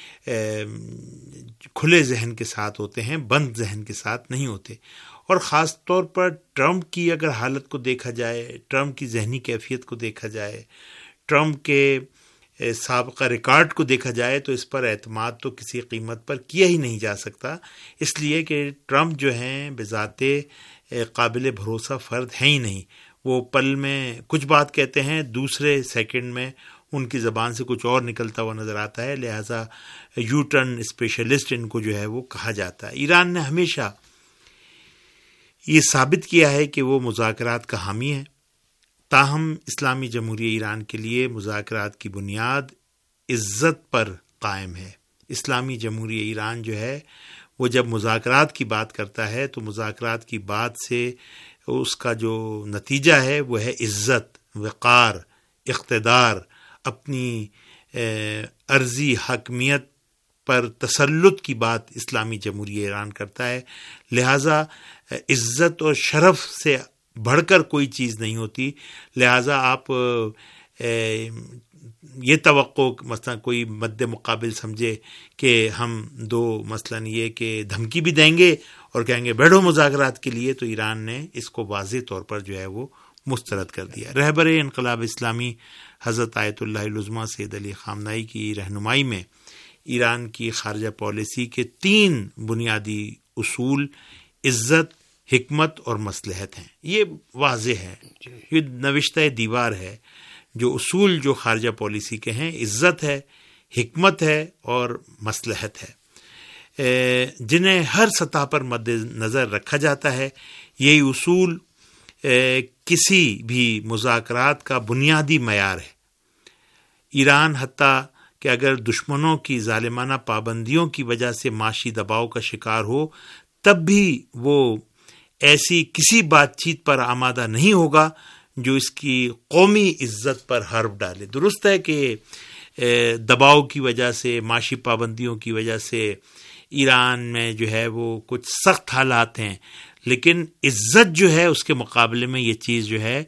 کھلے ذہن کے ساتھ ہوتے ہیں، بند ذہن کے ساتھ نہیں ہوتے۔ اور خاص طور پر ٹرمپ کی اگر حالت کو دیکھا جائے، ٹرمپ کی ذہنی کیفیت کو دیکھا جائے، ٹرمپ کے سابقہ ریکارڈ کو دیکھا جائے تو اس پر اعتماد تو کسی قیمت پر کیا ہی نہیں جا سکتا، اس لیے کہ ٹرمپ جو ہیں بذات قابل بھروسہ فرد ہیں ہی نہیں۔ وہ پل میں کچھ بات کہتے ہیں، دوسرے سیکنڈ میں ان کی زبان سے کچھ اور نکلتا ہوا نظر آتا ہے، لہٰذا یو ٹرن اسپیشلسٹ ان کو جو ہے وہ کہا جاتا ہے۔ ایران نے ہمیشہ یہ ثابت کیا ہے کہ وہ مذاکرات کا حامی ہے، تاہم اسلامی جمہوریہ ایران کے لیے مذاکرات کی بنیاد عزت پر قائم ہے۔ اسلامی جمہوریہ ایران جو ہے وہ جب مذاکرات کی بات کرتا ہے تو مذاکرات کی بات سے اس کا جو نتیجہ ہے وہ ہے عزت، وقار، اقتدار، اپنی عرضی حاکمیت پر تسلط کی بات اسلامی جمہوریہ ایران کرتا ہے۔ لہٰذا عزت اور شرف سے بڑھ کر کوئی چیز نہیں ہوتی، لہٰذا آپ یہ توقع مثلا کوئی مد مقابل سمجھے کہ ہم دو مثلا یہ کہ دھمکی بھی دیں گے اور کہیں گے بیٹھو مذاکرات کے لیے، تو ایران نے اس کو واضح طور پر جو ہے وہ مسترد کر دیا۔ رہبر انقلاب اسلامی حضرت آیت اللہ العظمیٰ سید علی خامنہئی کی رہنمائی میں ایران کی خارجہ پالیسی کے تین بنیادی اصول عزت، حکمت اور مصلحت ہیں۔ یہ واضح ہے، یہ نوشتہ دیوار ہے۔ جو اصول جو خارجہ پالیسی کے ہیں عزت ہے، حکمت ہے اور مصلحت ہے، جنہیں ہر سطح پر مد نظر رکھا جاتا ہے۔ یہی اصول کسی بھی مذاکرات کا بنیادی معیار ہے۔ ایران حتیٰ کہ اگر دشمنوں کی ظالمانہ پابندیوں کی وجہ سے معاشی دباؤ کا شکار ہو، تب بھی وہ ایسی کسی بات چیت پر آمادہ نہیں ہوگا جو اس کی قومی عزت پر حرف ڈالے۔ درست ہے کہ دباؤ کی وجہ سے، معاشی پابندیوں کی وجہ سے ایران میں جو ہے وہ کچھ سخت حالات ہیں، لیکن عزت جو ہے اس کے مقابلے میں یہ چیز جو ہے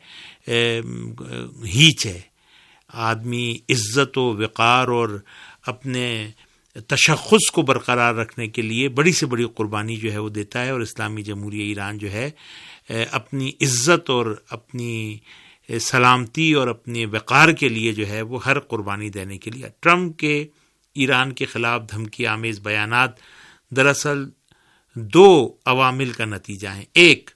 ہیچ ہے۔ آدمی عزت و وقار اور اپنے تشخص کو برقرار رکھنے کے لیے بڑی سے بڑی قربانی جو ہے وہ دیتا ہے، اور اسلامی جمہوریہ ایران جو ہے اپنی عزت اور اپنی سلامتی اور اپنے وقار کے لیے جو ہے وہ ہر قربانی دینے کے لیے۔ ٹرمپ کے ایران کے خلاف دھمکی آمیز بیانات دراصل دو عوامل کا نتیجہ ہیں۔ ایک،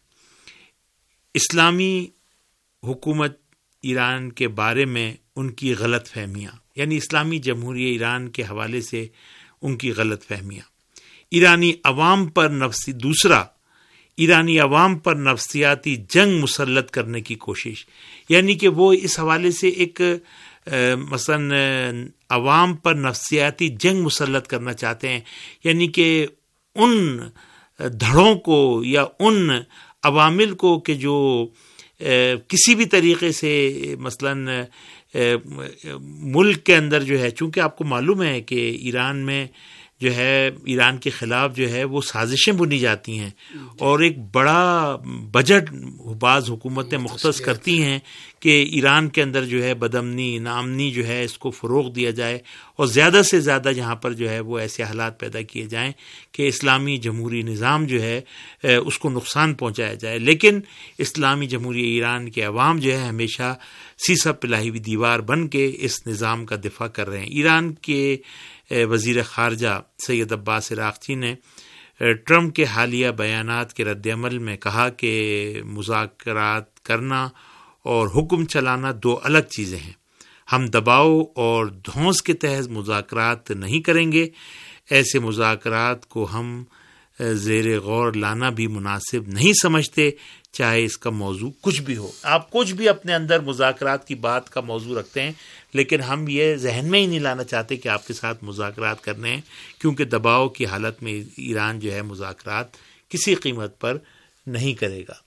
اسلامی حکومت ایران کے بارے میں ان کی غلط فہمیاں، یعنی اسلامی جمہوریہ ایران کے حوالے سے ان کی غلط فہمیاں، ایرانی عوام پر نفسی دوسرا ایرانی عوام پر نفسیاتی جنگ مسلط کرنے کی کوشش، یعنی کہ وہ اس حوالے سے ایک مثلا عوام پر نفسیاتی جنگ مسلط کرنا چاہتے ہیں، یعنی کہ ان دھڑوں کو یا ان عوامل کو کہ جو کسی بھی طریقے سے مثلاً ملک کے اندر جو ہے، چونکہ آپ کو معلوم ہے کہ ایران میں جو ہے ایران کے خلاف جو ہے وہ سازشیں بنی جاتی ہیں اور ایک بڑا بجٹ بعض حکومتیں مختص کرتی ہیں کہ ایران کے اندر جو ہے بدامنی ناامنی جو ہے اس کو فروغ دیا جائے اور زیادہ سے زیادہ یہاں پر جو ہے وہ ایسے حالات پیدا کیے جائیں کہ اسلامی جمہوری نظام جو ہے اس کو نقصان پہنچایا جائے. لیکن اسلامی جمہوری ایران کے عوام جو ہے ہمیشہ سیسا پلائی ہوئی دیوار بن کے اس نظام کا دفاع کر رہے ہیں. ایران کے وزیر خارجہ سید عباس عراقچی نے ٹرمپ کے حالیہ بیانات کے رد عمل میں کہا کہ مذاکرات کرنا اور حکم چلانا دو الگ چیزیں ہیں. ہم دباؤ اور دھونس کے تحت مذاکرات نہیں کریں گے. ایسے مذاکرات کو ہم زیر غور لانا بھی مناسب نہیں سمجھتے، چاہے اس کا موضوع کچھ بھی ہو. آپ کچھ بھی اپنے اندر مذاکرات کی بات کا موضوع رکھتے ہیں، لیکن ہم یہ ذہن میں ہی نہیں لانا چاہتے کہ آپ کے ساتھ مذاکرات کرنے ہیں، کیونکہ دباؤ کی حالت میں ایران جو ہے مذاکرات کسی قیمت پر نہیں کرے گا.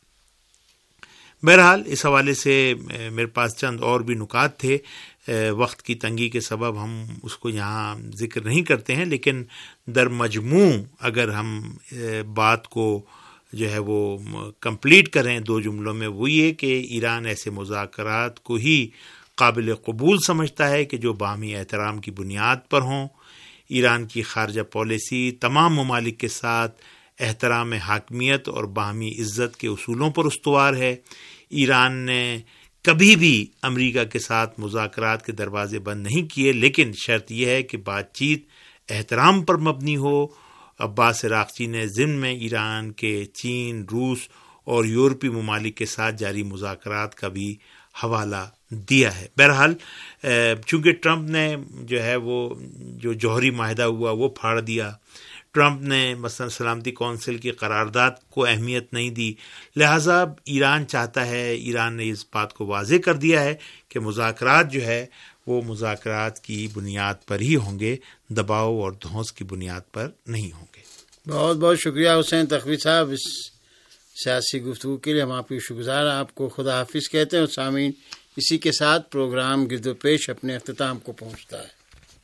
بہرحال اس حوالے سے میرے پاس چند اور بھی نکات تھے، وقت کی تنگی کے سبب ہم اس کو یہاں ذکر نہیں کرتے ہیں، لیکن در مجموع اگر ہم بات کو جو ہے وہ کمپلیٹ کریں دو جملوں میں، وہ یہ کہ ایران ایسے مذاکرات کو ہی قابل قبول سمجھتا ہے کہ جو باہمی احترام کی بنیاد پر ہوں. ایران کی خارجہ پالیسی تمام ممالک کے ساتھ احترام حاکمیت اور باہمی عزت کے اصولوں پر استوار ہے. ایران نے کبھی بھی امریکہ کے ساتھ مذاکرات کے دروازے بند نہیں کیے، لیکن شرط یہ ہے کہ بات چیت احترام پر مبنی ہو. عباس عراقچی نے ضمن میں ایران کے چین، روس اور یورپی ممالک کے ساتھ جاری مذاکرات کا بھی حوالہ دیا ہے. بہرحال چونکہ ٹرمپ نے جو ہے وہ جو جوہری معاہدہ ہوا وہ پھاڑ دیا، ٹرمپ نے مثلا سلامتی کونسل کی قرارداد کو اہمیت نہیں دی، لہٰذا ایران چاہتا ہے، ایران نے اس بات کو واضح کر دیا ہے کہ مذاکرات جو ہے وہ مذاکرات کی بنیاد پر ہی ہوں گے، دباؤ اور دھونس کی بنیاد پر نہیں ہوں گے.
بہت بہت شکریہ حسین تقوی صاحب اس سیاسی گفتگو کے لیے. ہم آپ کی شکرگزار ہیں. آپ کو خدا حافظ کہتے ہیں. اور سامعین، اسی کے ساتھ پروگرام گرد و پیش اپنے اختتام کو پہنچتا ہے.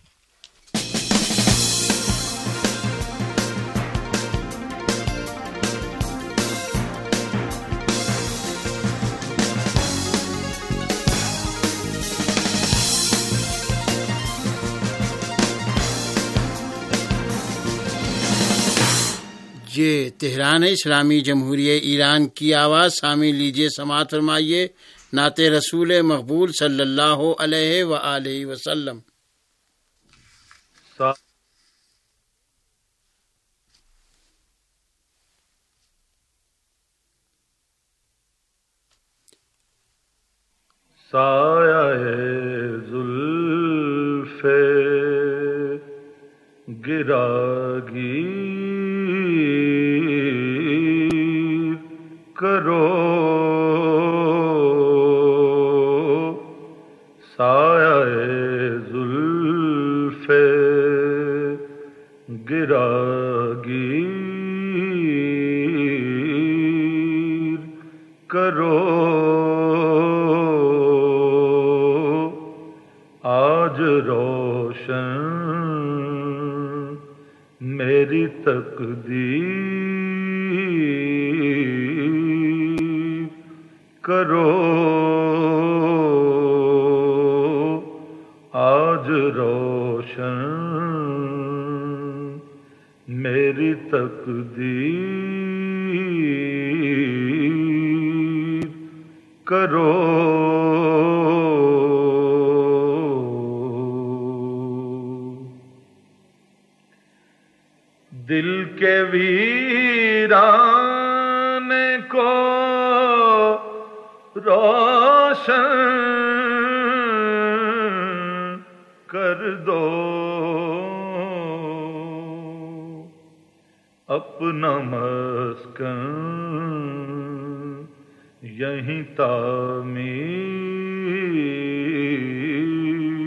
یہ تہران ہے، اسلامی جمہوریہ ایران کی آواز. سامعین لیجیے سماعت فرمائیے نعت رسول مقبول صلی اللہ علیہ وآلہ وسلم.
سایہ زلف گراگی کرو، سایہ زلف گراگی کرو، آج روشن میری تقدیر کرو، آج روشن میری تقدیر کرو. دل کے ویران کو روشن کر دو، اپنا مسکن یہیں تعمیر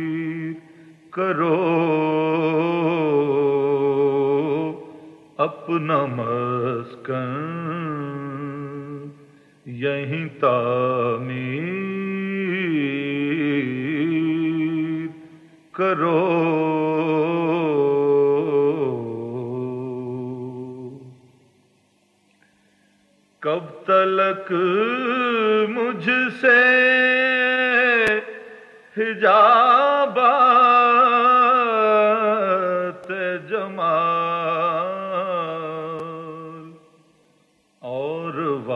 کرو، اپنا اپنا مسکن یہیں تعمیر کرو. کب تلک مجھ سے حجابات جمال اور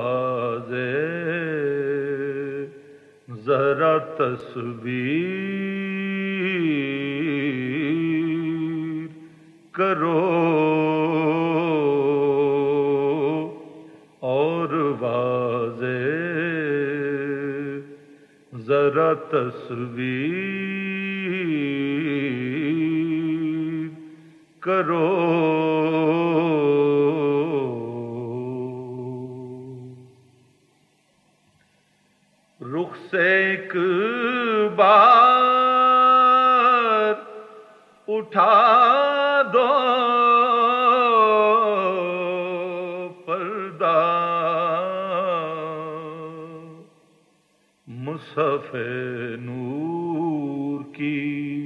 واضح ذرا تصویر کرو. اور واضح ذرا تصویر کرو. رخ سے ایک بار اٹھا دو پردہ، مصحف نور کی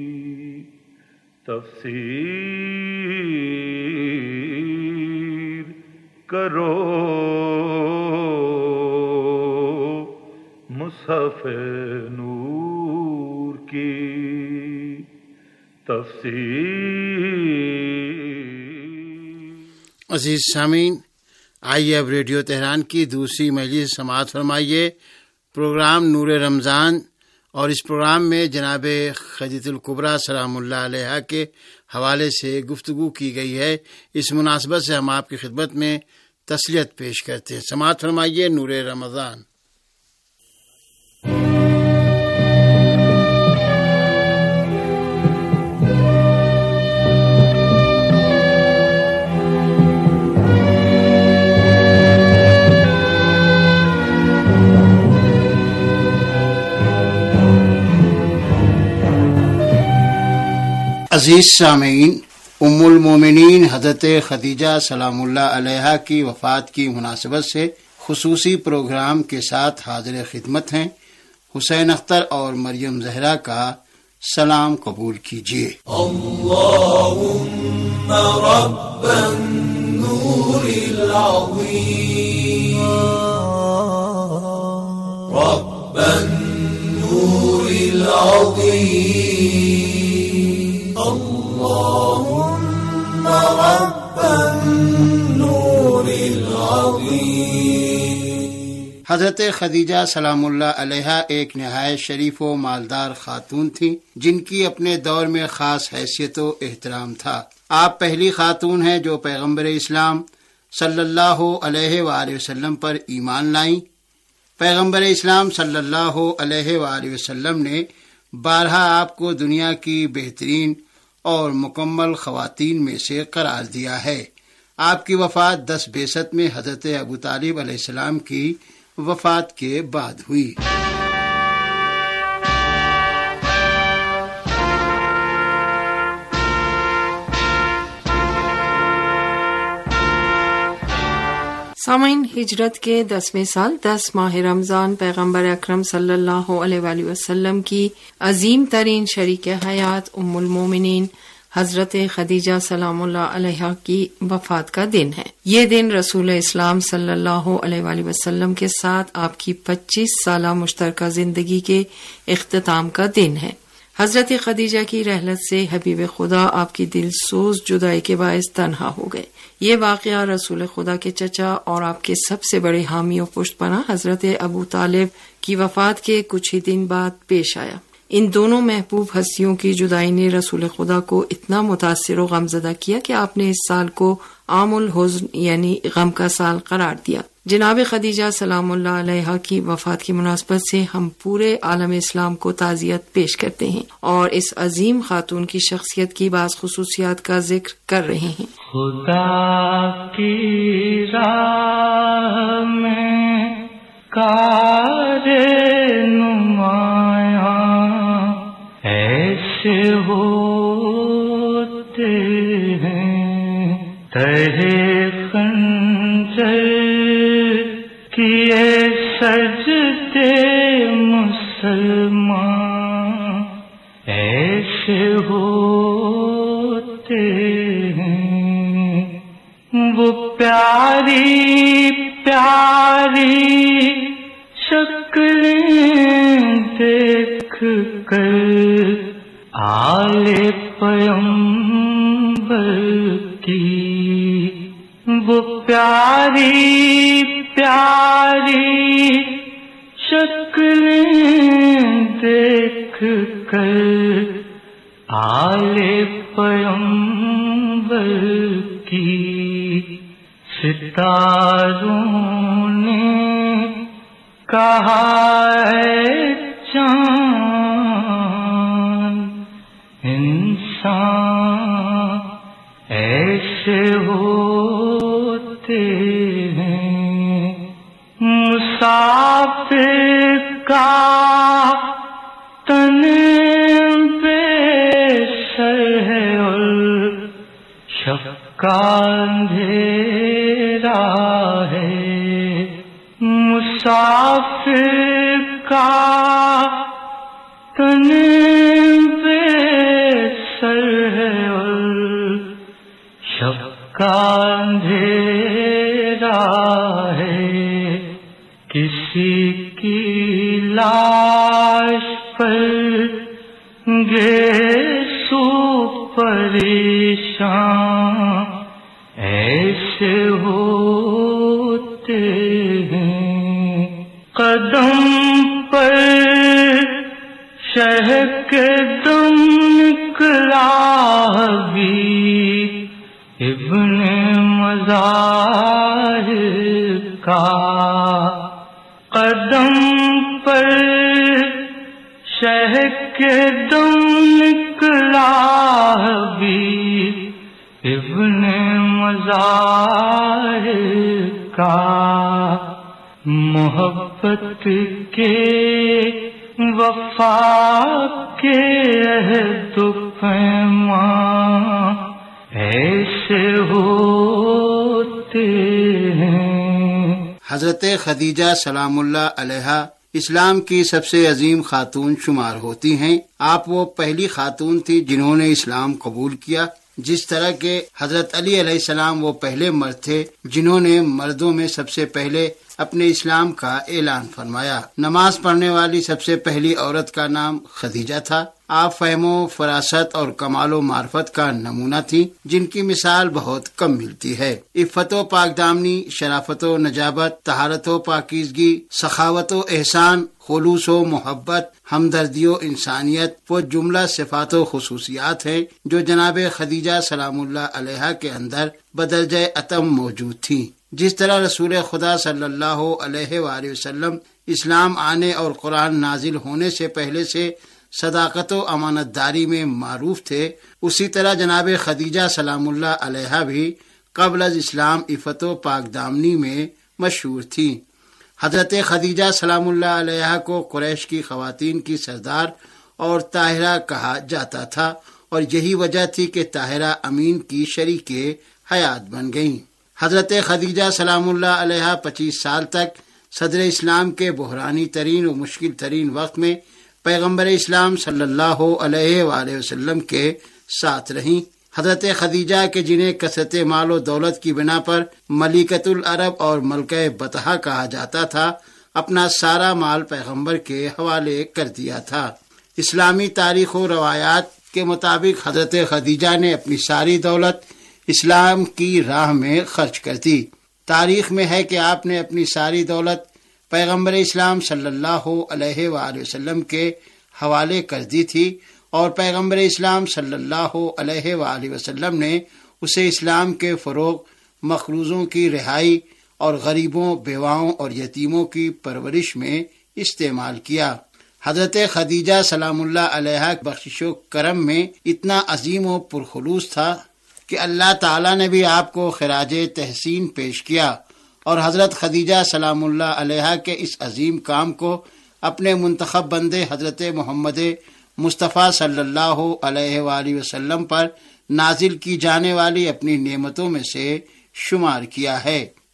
تفسیر کرو. مصحف نور کی تفسیر.
عزیز سامعین، آئیے اب ریڈیو تہران کی دوسری مجلس سماعت فرمائیے. پروگرام نور رمضان، اور اس پروگرام میں جناب خدیجۃ الکبریٰ سلام اللہ علیہا کے حوالے سے گفتگو کی گئی ہے. اس مناسبت سے ہم آپ کی خدمت میں تسلیت پیش کرتے ہیں. سماعت فرمائیے نور رمضان. عزیز سامعین، ام المومنین حضرت خدیجہ سلام اللہ علیہا کی وفات کی مناسبت سے خصوصی پروگرام کے ساتھ حاضر خدمت ہیں. حسین اختر اور مریم زہرا کا سلام قبول کیجیے.
اللہم رب النور العظیم، رب النور العظیم، اللہم رب النور العظیم.
حضرت خدیجہ سلام اللہ علیہا ایک نہایت شریف و مالدار خاتون تھیں جن کی اپنے دور میں خاص حیثیت و احترام تھا. آپ پہلی خاتون ہیں جو پیغمبر اسلام صلی اللہ علیہ وآلہ وسلم پر ایمان لائیں. پیغمبر اسلام صلی اللہ علیہ وآلہ وسلم نے بارہا آپ کو دنیا کی بہترین اور مکمل خواتین میں سے قرار دیا ہے. آپ کی وفات دس بعثت میں حضرت ابو طالب علیہ السلام کی وفات کے بعد ہوئی.
سامعین، ہجرت کے دسویں سال دس ماہ رمضان پیغمبر اکرم صلی اللہ علیہ وآلہ وسلم کی عظیم ترین شریک حیات ام المومنین حضرت خدیجہ سلام اللہ علیہا کی وفات کا دن ہے. یہ دن رسول اسلام صلی اللہ علیہ وآلہ وسلم کے ساتھ آپ کی پچیس سالہ مشترکہ زندگی کے اختتام کا دن ہے. حضرت خدیجہ کی رحلت سے حبیب خدا آپ کی دل سوز جدائی کے باعث تنہا ہو گئے. یہ واقعہ رسول خدا کے چچا اور آپ کے سب سے بڑے حامی و پشت پناہ حضرت ابو طالب کی وفات کے کچھ ہی دن بعد پیش آیا. ان دونوں محبوب ہستیوں کی جدائی نے رسول خدا کو اتنا متاثر و غمزدہ کیا کہ آپ نے اس سال کو عام الحزن یعنی غم کا سال قرار دیا. جناب خدیجہ سلام اللہ علیہا کی وفات کی مناسبت سے ہم پورے عالم اسلام کو تعزیت پیش کرتے ہیں اور اس عظیم خاتون کی شخصیت کی بعض خصوصیات کا ذکر کر رہے ہیں.
خدا کی راہ میں کار نمایاں ایسے ہوتے ہیں تہے کیے سجدے مسلمان ایسے ہوتے ہیں، وہ پیاری پیاری شکلیں دیکھ کر آل پیغمبر کی، وہ پیاری پیاری شکلیں دیکھ کر آل پیغمبر کی، ستاروں نے کہا ہے چاند انسان ایسے ہوتے ہیں، مسافر کا تن بے سر ہے اور شب کا اندھیرا ہے، مسافر کا تن بے سر ہے اور شب کا اندھیرا ہے، کسی کی لاش پر گیسو پریشان ایسے ہوتے ہیں، قدم پر شہ کے دم نکلا بھی ابن مظاہر کا، قدم پر شہ کے دم نکلا بھی ابن مظاہر کا، محبت کے وفا کے عہد و پیمان ایسے ہوتے ہیں۔
حضرت خدیجہ سلام اللہ علیہا اسلام کی سب سے عظیم خاتون شمار ہوتی ہیں۔ آپ وہ پہلی خاتون تھی جنہوں نے اسلام قبول کیا، جس طرح کہ حضرت علی علیہ السلام وہ پہلے مرد تھے جنہوں نے مردوں میں سب سے پہلے اپنے اسلام کا اعلان فرمایا۔ نماز پڑھنے والی سب سے پہلی عورت کا نام خدیجہ تھا۔ آپ فہم و فراست اور کمال و معرفت کا نمونہ تھی، جن کی مثال بہت کم ملتی ہے۔ عفت و پاک دامنی، شرافت و نجابت، طہارت و پاکیزگی، سخاوت و احسان، خلوص و محبت، ہمدردی و انسانیت وہ جملہ صفات و خصوصیات ہیں جو جناب خدیجہ سلام اللہ علیہا کے اندر بدرجہ اتم موجود تھیں۔ جس طرح رسول خدا صلی اللہ علیہ وآلہ وسلم اسلام آنے اور قرآن نازل ہونے سے پہلے سے صداقت و امانت داری میں معروف تھے، اسی طرح جناب خدیجہ سلام اللہ علیہا بھی قبل از اسلام عفت و پاک دامنی میں مشہور تھی۔ حضرت خدیجہ سلام اللہ علیہا کو قریش کی خواتین کی سردار اور طاہرہ کہا جاتا تھا، اور یہی وجہ تھی کہ طاہرہ امین کی شریک حیات بن گئیں۔ حضرت خدیجہ سلام اللہ علیہا پچیس سال تک صدر اسلام کے بحرانی ترین و مشکل ترین وقت میں پیغمبر اسلام صلی اللہ علیہ وآلہ وسلم کے ساتھ رہیں۔ حضرت خدیجہ کے جنہیں کثرت مال و دولت کی بنا پر ملکۃ العرب اور ملکہ بطحہ کہا جاتا تھا، اپنا سارا مال پیغمبر کے حوالے کر دیا تھا۔ اسلامی تاریخ و روایات کے مطابق حضرت خدیجہ نے اپنی ساری دولت اسلام کی راہ میں خرچ کر دی۔ تاریخ میں ہے کہ آپ نے اپنی ساری دولت پیغمبر اسلام صلی اللہ علیہ وآلہ وسلم کے حوالے کر دی تھی، اور پیغمبر اسلام صلی اللہ علیہ وآلہ وسلم نے اسے اسلام کے فروغ، مخروضوں کی رہائی اور غریبوں، بیواؤں اور یتیموں کی پرورش میں استعمال کیا۔ حضرت خدیجہ سلام اللہ علیہا بخشش و کرم میں اتنا عظیم و پرخلوص تھا کہ اللہ تعالیٰ نے بھی آپ کو خراج تحسین پیش کیا، اور حضرت خدیجہ سلام اللہ علیہا کے اس عظیم کام کو اپنے منتخب بندے حضرت محمد مصطفیٰ صلی اللہ علیہ وآلہ وسلم پر نازل کی جانے والی اپنی نعمتوں میں سے شمار کیا ہے۔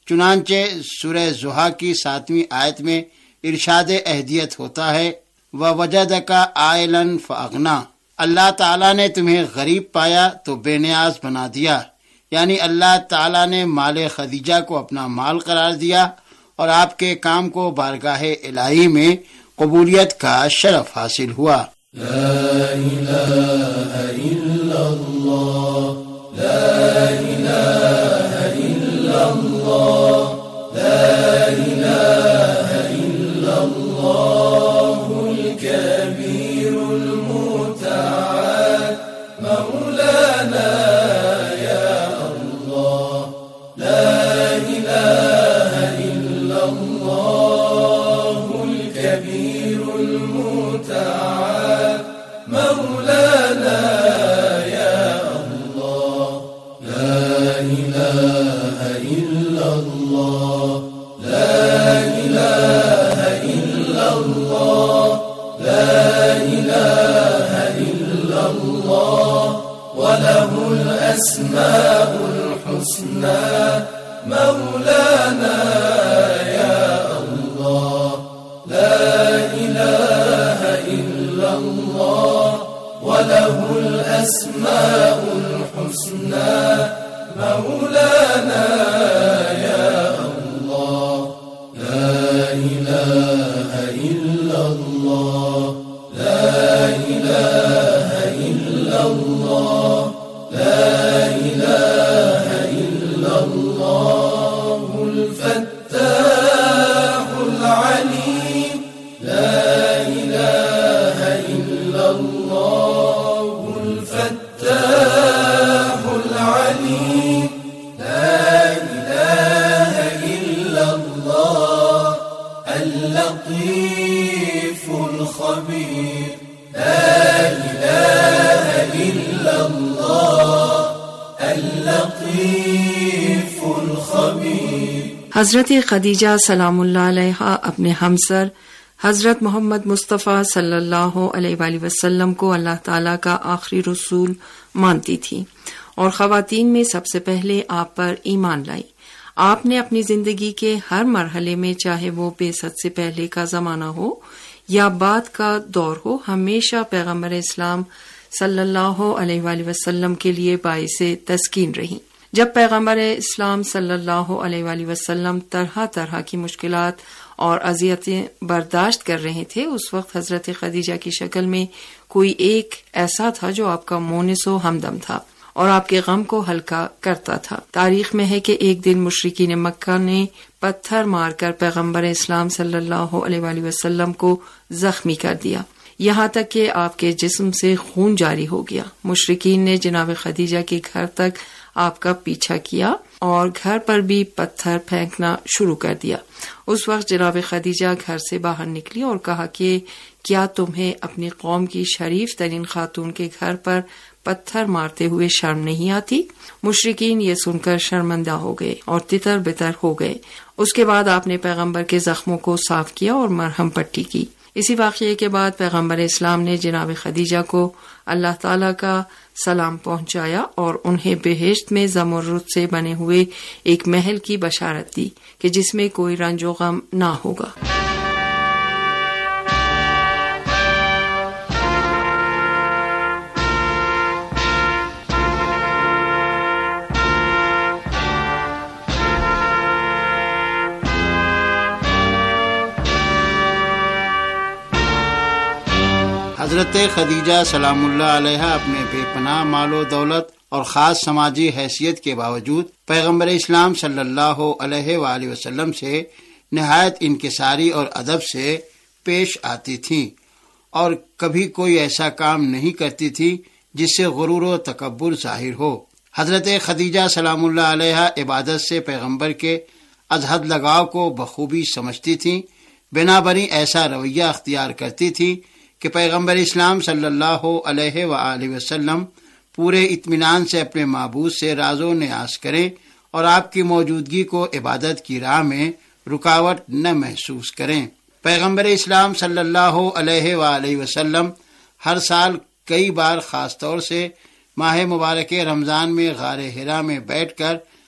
چنانچہ سورہ زحا کی ساتویں آیت میں ارشاد اہدیت ہوتا ہے وَوَجَدَكَ عَائِلًا فَأَغْنَىٰ، اللہ تعالیٰ نے تمہیں غریب پایا تو بے نیاز بنا دیا، یعنی اللہ تعالیٰ نے مال خدیجہ کو اپنا مال قرار دیا اور آپ کے کام کو بارگاہ الہی میں قبولیت کا شرف حاصل ہوا۔
لا الہ الا اللہ، لا الہ الا اللہ، لا الہ الا اللہ الکبیر المتعال مولانا یا اللہ، لا الہ الا اللہ الکبیر المتعال مولانا یا اللہ، لا الہ الا اللہ، لا الہ الا اللہ، لا الہ الا اللہ وله الاسماء الحسنى مولانا یا اللہ، لا الہ الا اللہ وله الاسماء الحسنى مولانا یا اللہ، لا الہ الا اللہ، لا الہ الا اللہ، لا الہ الا اللہ الفتاح العلیم، لا الہ الا اللہ الفتاح العلیم، لا الہ الا اللہ اللطیف الخبیر، لا الہ الا اللہ اللطیف الخبیر۔
حضرت خدیجہ سلام اللہ علیہا اپنے ہمسر حضرت محمد مصطفیٰ صلی اللہ علیہ وآلہ وسلم کو اللہ تعالیٰ کا آخری رسول مانتی تھی اور خواتین میں سب سے پہلے آپ پر ایمان لائی۔ آپ نے اپنی زندگی کے ہر مرحلے میں، چاہے وہ بعثت سے پہلے کا زمانہ ہو یا بعد کا دور ہو، ہمیشہ پیغمبر اسلام صلی اللہ علیہ وآلہ وسلم کے لیے باعث تسکین رہی۔ جب پیغمبر اسلام صلی اللہ علیہ وآلہ وسلم طرح طرح کی مشکلات اور اذیتیں برداشت کر رہے تھے، اس وقت حضرت خدیجہ کی شکل میں کوئی ایک ایسا تھا جو آپ کا مونس و ہمدم تھا اور آپ کے غم کو ہلکا کرتا تھا۔ تاریخ میں ہے کہ ایک دن مشرکین مکہ نے پتھر مار کر پیغمبر اسلام صلی اللہ علیہ وآلہ وسلم کو زخمی کر دیا، یہاں تک کہ آپ کے جسم سے خون جاری ہو گیا۔ مشرکین نے جناب خدیجہ کے گھر تک آپ کا پیچھا کیا اور گھر پر بھی پتھر پھینکنا شروع کر دیا۔ اس وقت جناب خدیجہ گھر سے باہر نکلی اور کہا کہ کیا تمہیں اپنی قوم کی شریف ترین خاتون کے گھر پر پتھر مارتے ہوئے شرم نہیں آتی؟ مشرکین یہ سن کر شرمندہ ہو گئے اور تتر بتر ہو گئے۔ اس کے بعد آپ نے پیغمبر کے زخموں کو صاف کیا اور مرہم پٹی کی۔ اسی واقعے کے بعد پیغمبر اسلام نے جناب خدیجہ کو اللہ تعالیٰ کا سلام پہنچایا اور انہیں بہشت میں زمرد سے بنے ہوئے ایک محل کی بشارت دی کہ جس میں کوئی رنج و غم نہ ہوگا۔
حضرت خدیجہ سلام اللہ علیہا اپنے بے پناہ مال و دولت اور خاص سماجی حیثیت کے باوجود پیغمبر اسلام صلی اللہ علیہ وآلہ وسلم سے نہایت انکساری اور ادب سے پیش آتی تھیں اور کبھی کوئی ایسا کام نہیں کرتی تھی جس سے غرور و تکبر ظاہر ہو۔ حضرت خدیجہ سلام اللہ علیہا عبادت سے پیغمبر کے ازحد لگاؤ کو بخوبی سمجھتی تھیں، بنا بری ایسا رویہ اختیار کرتی تھی کہ پیغمبر اسلام صلی اللہ علیہ وآلہ وسلم پورے اطمینان سے اپنے معبود سے راز و نیاز کریں اور آپ کی موجودگی کو عبادت کی راہ میں رکاوٹ نہ محسوس کریں۔ پیغمبر اسلام صلی اللہ علیہ وآلہ وسلم ہر سال کئی بار خاص طور سے ماہ مبارک رمضان میں غار حرا میں بیٹھ کر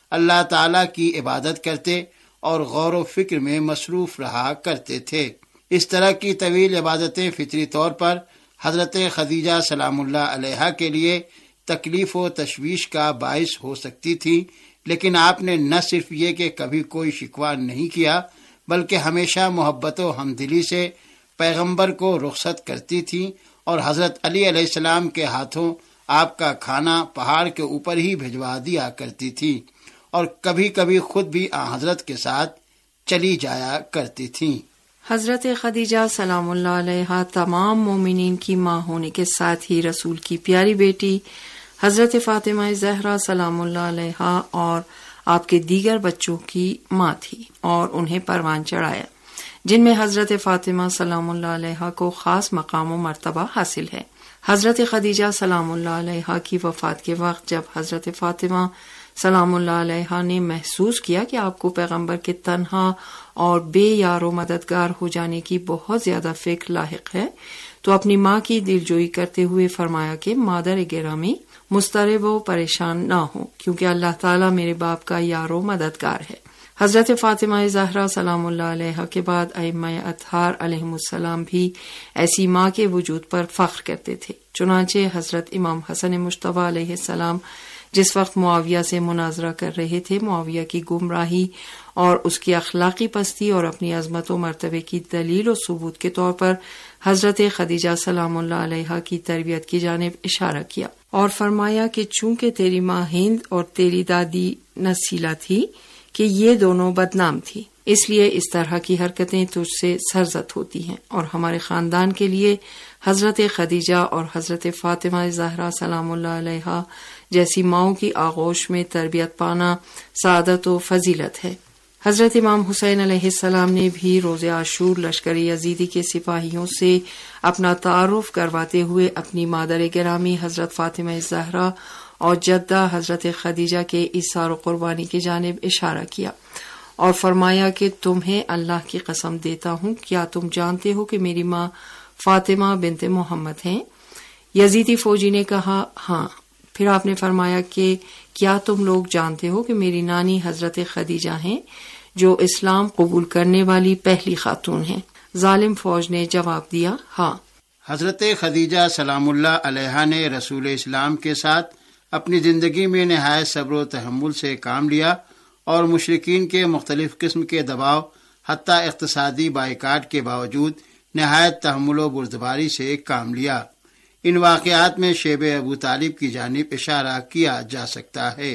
اللہ تعالیٰ کی عبادت کرتے اور غور و فکر میں مصروف رہا کرتے تھے۔ اس طرح کی طویل عبادتیں فطری طور پر حضرت خدیجہ سلام اللہ علیہا کے لیے تکلیف و تشویش کا باعث ہو سکتی تھی، لیکن آپ نے نہ صرف یہ کہ کبھی کوئی شکوہ نہیں کیا، بلکہ ہمیشہ محبت و ہمدلی سے پیغمبر کو رخصت کرتی تھیں اور حضرت علی علیہ السلام کے ہاتھوں آپ کا کھانا پہاڑ کے اوپر ہی بھجوا دیا کرتی تھی، اور کبھی کبھی خود بھی آن حضرت کے ساتھ چلی جایا کرتی تھیں۔
حضرت خدیجہ سلام اللہ علیہا تمام مومنین کی ماں ہونے کے ساتھ ہی رسول کی پیاری بیٹی حضرت فاطمہ زہرا سلام اللہ علیہا اور آپ کے دیگر بچوں کی ماں تھی، اور انہیں پروان چڑھایا، جن میں حضرت فاطمہ سلام اللہ علیہا کو خاص مقام و مرتبہ حاصل ہے۔ حضرت خدیجہ سلام اللہ علیہا کی وفات کے وقت جب حضرت فاطمہ سلام اللہ علیہا نے محسوس کیا کہ آپ کو پیغمبر کے تنہا اور بے یار و مددگار ہو جانے کی بہت زیادہ فکر لاحق ہے، تو اپنی ماں کی دلجوئی کرتے ہوئے فرمایا کہ مادر گرامی مضطرب و پریشان نہ ہو، کیونکہ اللہ تعالیٰ میرے باپ کا یار و مددگار ہے۔ حضرت فاطمہ زہرا سلام اللہ علیہا کے بعد ائمہ اطہار علیہم السلام بھی ایسی ماں کے وجود پر فخر کرتے تھے۔ چنانچہ حضرت امام حسن مجتبی علیہ السلام جس وقت معاویہ سے مناظرہ کر رہے تھے، معاویہ کی گمراہی اور اس کی اخلاقی پستی اور اپنی عظمت و مرتبے کی دلیل و ثبوت کے طور پر حضرت خدیجہ سلام اللہ علیہا کی تربیت کی جانب اشارہ کیا اور فرمایا کہ چونکہ تیری ماں ہند اور تیری دادی نسیلہ تھی کہ یہ دونوں بدنام تھی، اس لیے اس طرح کی حرکتیں تجھ سے سرزد ہوتی ہیں، اور ہمارے خاندان کے لیے حضرت خدیجہ اور حضرت فاطمہ زہرا سلام اللہ علیہا جیسی ماؤں کی آغوش میں تربیت پانا سعادت و فضیلت ہے۔ حضرت امام حسین علیہ السلام نے بھی روز عاشور لشکر یزیدی کے سپاہیوں سے اپنا تعارف کرواتے ہوئے اپنی مادر گرامی حضرت فاطمہ زہرا اور جدہ حضرت خدیجہ کے ایثار و قربانی کی جانب اشارہ کیا اور فرمایا کہ تمہیں اللہ کی قسم دیتا ہوں، کیا تم جانتے ہو کہ میری ماں فاطمہ بنت محمد ہیں؟ یزیدی فوجی نے کہا ہاں۔ پھر آپ نے فرمایا کہ کیا تم لوگ جانتے ہو کہ میری نانی حضرت خدیجہ ہیں جو اسلام قبول کرنے والی پہلی خاتون ہیں؟ ظالم فوج نے جواب دیا ہاں۔
حضرت خدیجہ سلام اللہ علیہا نے رسول اسلام کے ساتھ اپنی زندگی میں نہایت صبر و تحمل سے کام لیا اور مشرکین کے مختلف قسم کے دباؤ حتیٰ اقتصادی بائیکاٹ کے باوجود نہایت تحمل و بردباری سے کام لیا۔ ان واقعات میں شیب ابو طالب کی جانب اشارہ کیا جا سکتا ہے۔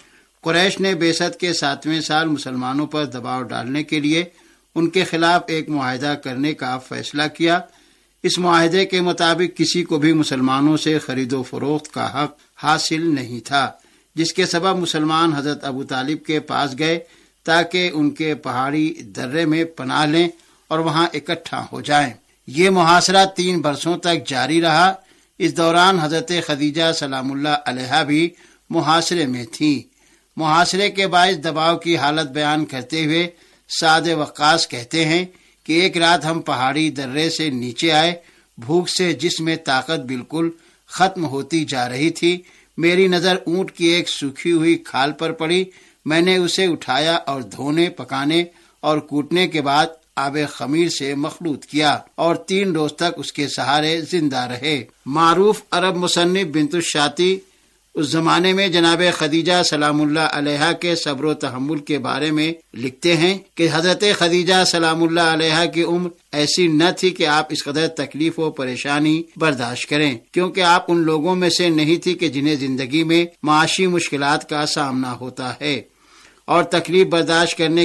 قریش نے بعثت کے ساتویں سال مسلمانوں پر دباؤ ڈالنے کے لیے ان کے خلاف ایک معاہدہ کرنے کا فیصلہ کیا۔ اس معاہدے کے مطابق کسی کو بھی مسلمانوں سے خرید و فروخت کا حق حاصل نہیں تھا، جس کے سبب مسلمان حضرت ابو طالب کے پاس گئے تاکہ ان کے پہاڑی درے میں پناہ لیں اور وہاں اکٹھا ہو جائیں۔ یہ محاصرہ تین برسوں تک جاری رہا۔ اس دوران حضرت خدیجہ سلام اللہ علیہا بھی محاصرے میں تھیں۔ محاصرے کے باعث دباؤ کی حالت بیان کرتے ہوئے سعد وقاص کہتے ہیں کہ ایک رات ہم پہاڑی درے سے نیچے آئے، بھوک سے جسم میں طاقت بالکل ختم ہوتی جا رہی تھی۔ میری نظر اونٹ کی ایک سوکھی ہوئی کھال پر پڑی، میں نے اسے اٹھایا اور دھونے، پکانے اور کوٹنے کے بعد آب خمیر سے مخلوط کیا اور تین روز تک اس کے سہارے زندہ رہے۔ معروف عرب مصنف بنت الشاطی اس زمانے میں جناب خدیجہ سلام اللہ علیہا کے صبر و تحمل کے بارے میں لکھتے ہیں کہ حضرت خدیجہ سلام اللہ علیہا کی عمر ایسی نہ تھی کہ آپ اس قدر تکلیف و پریشانی برداشت کریں، کیونکہ آپ ان لوگوں میں سے نہیں تھی کہ جنہیں زندگی میں معاشی مشکلات کا سامنا ہوتا ہے اور تکلیف برداشت کرنے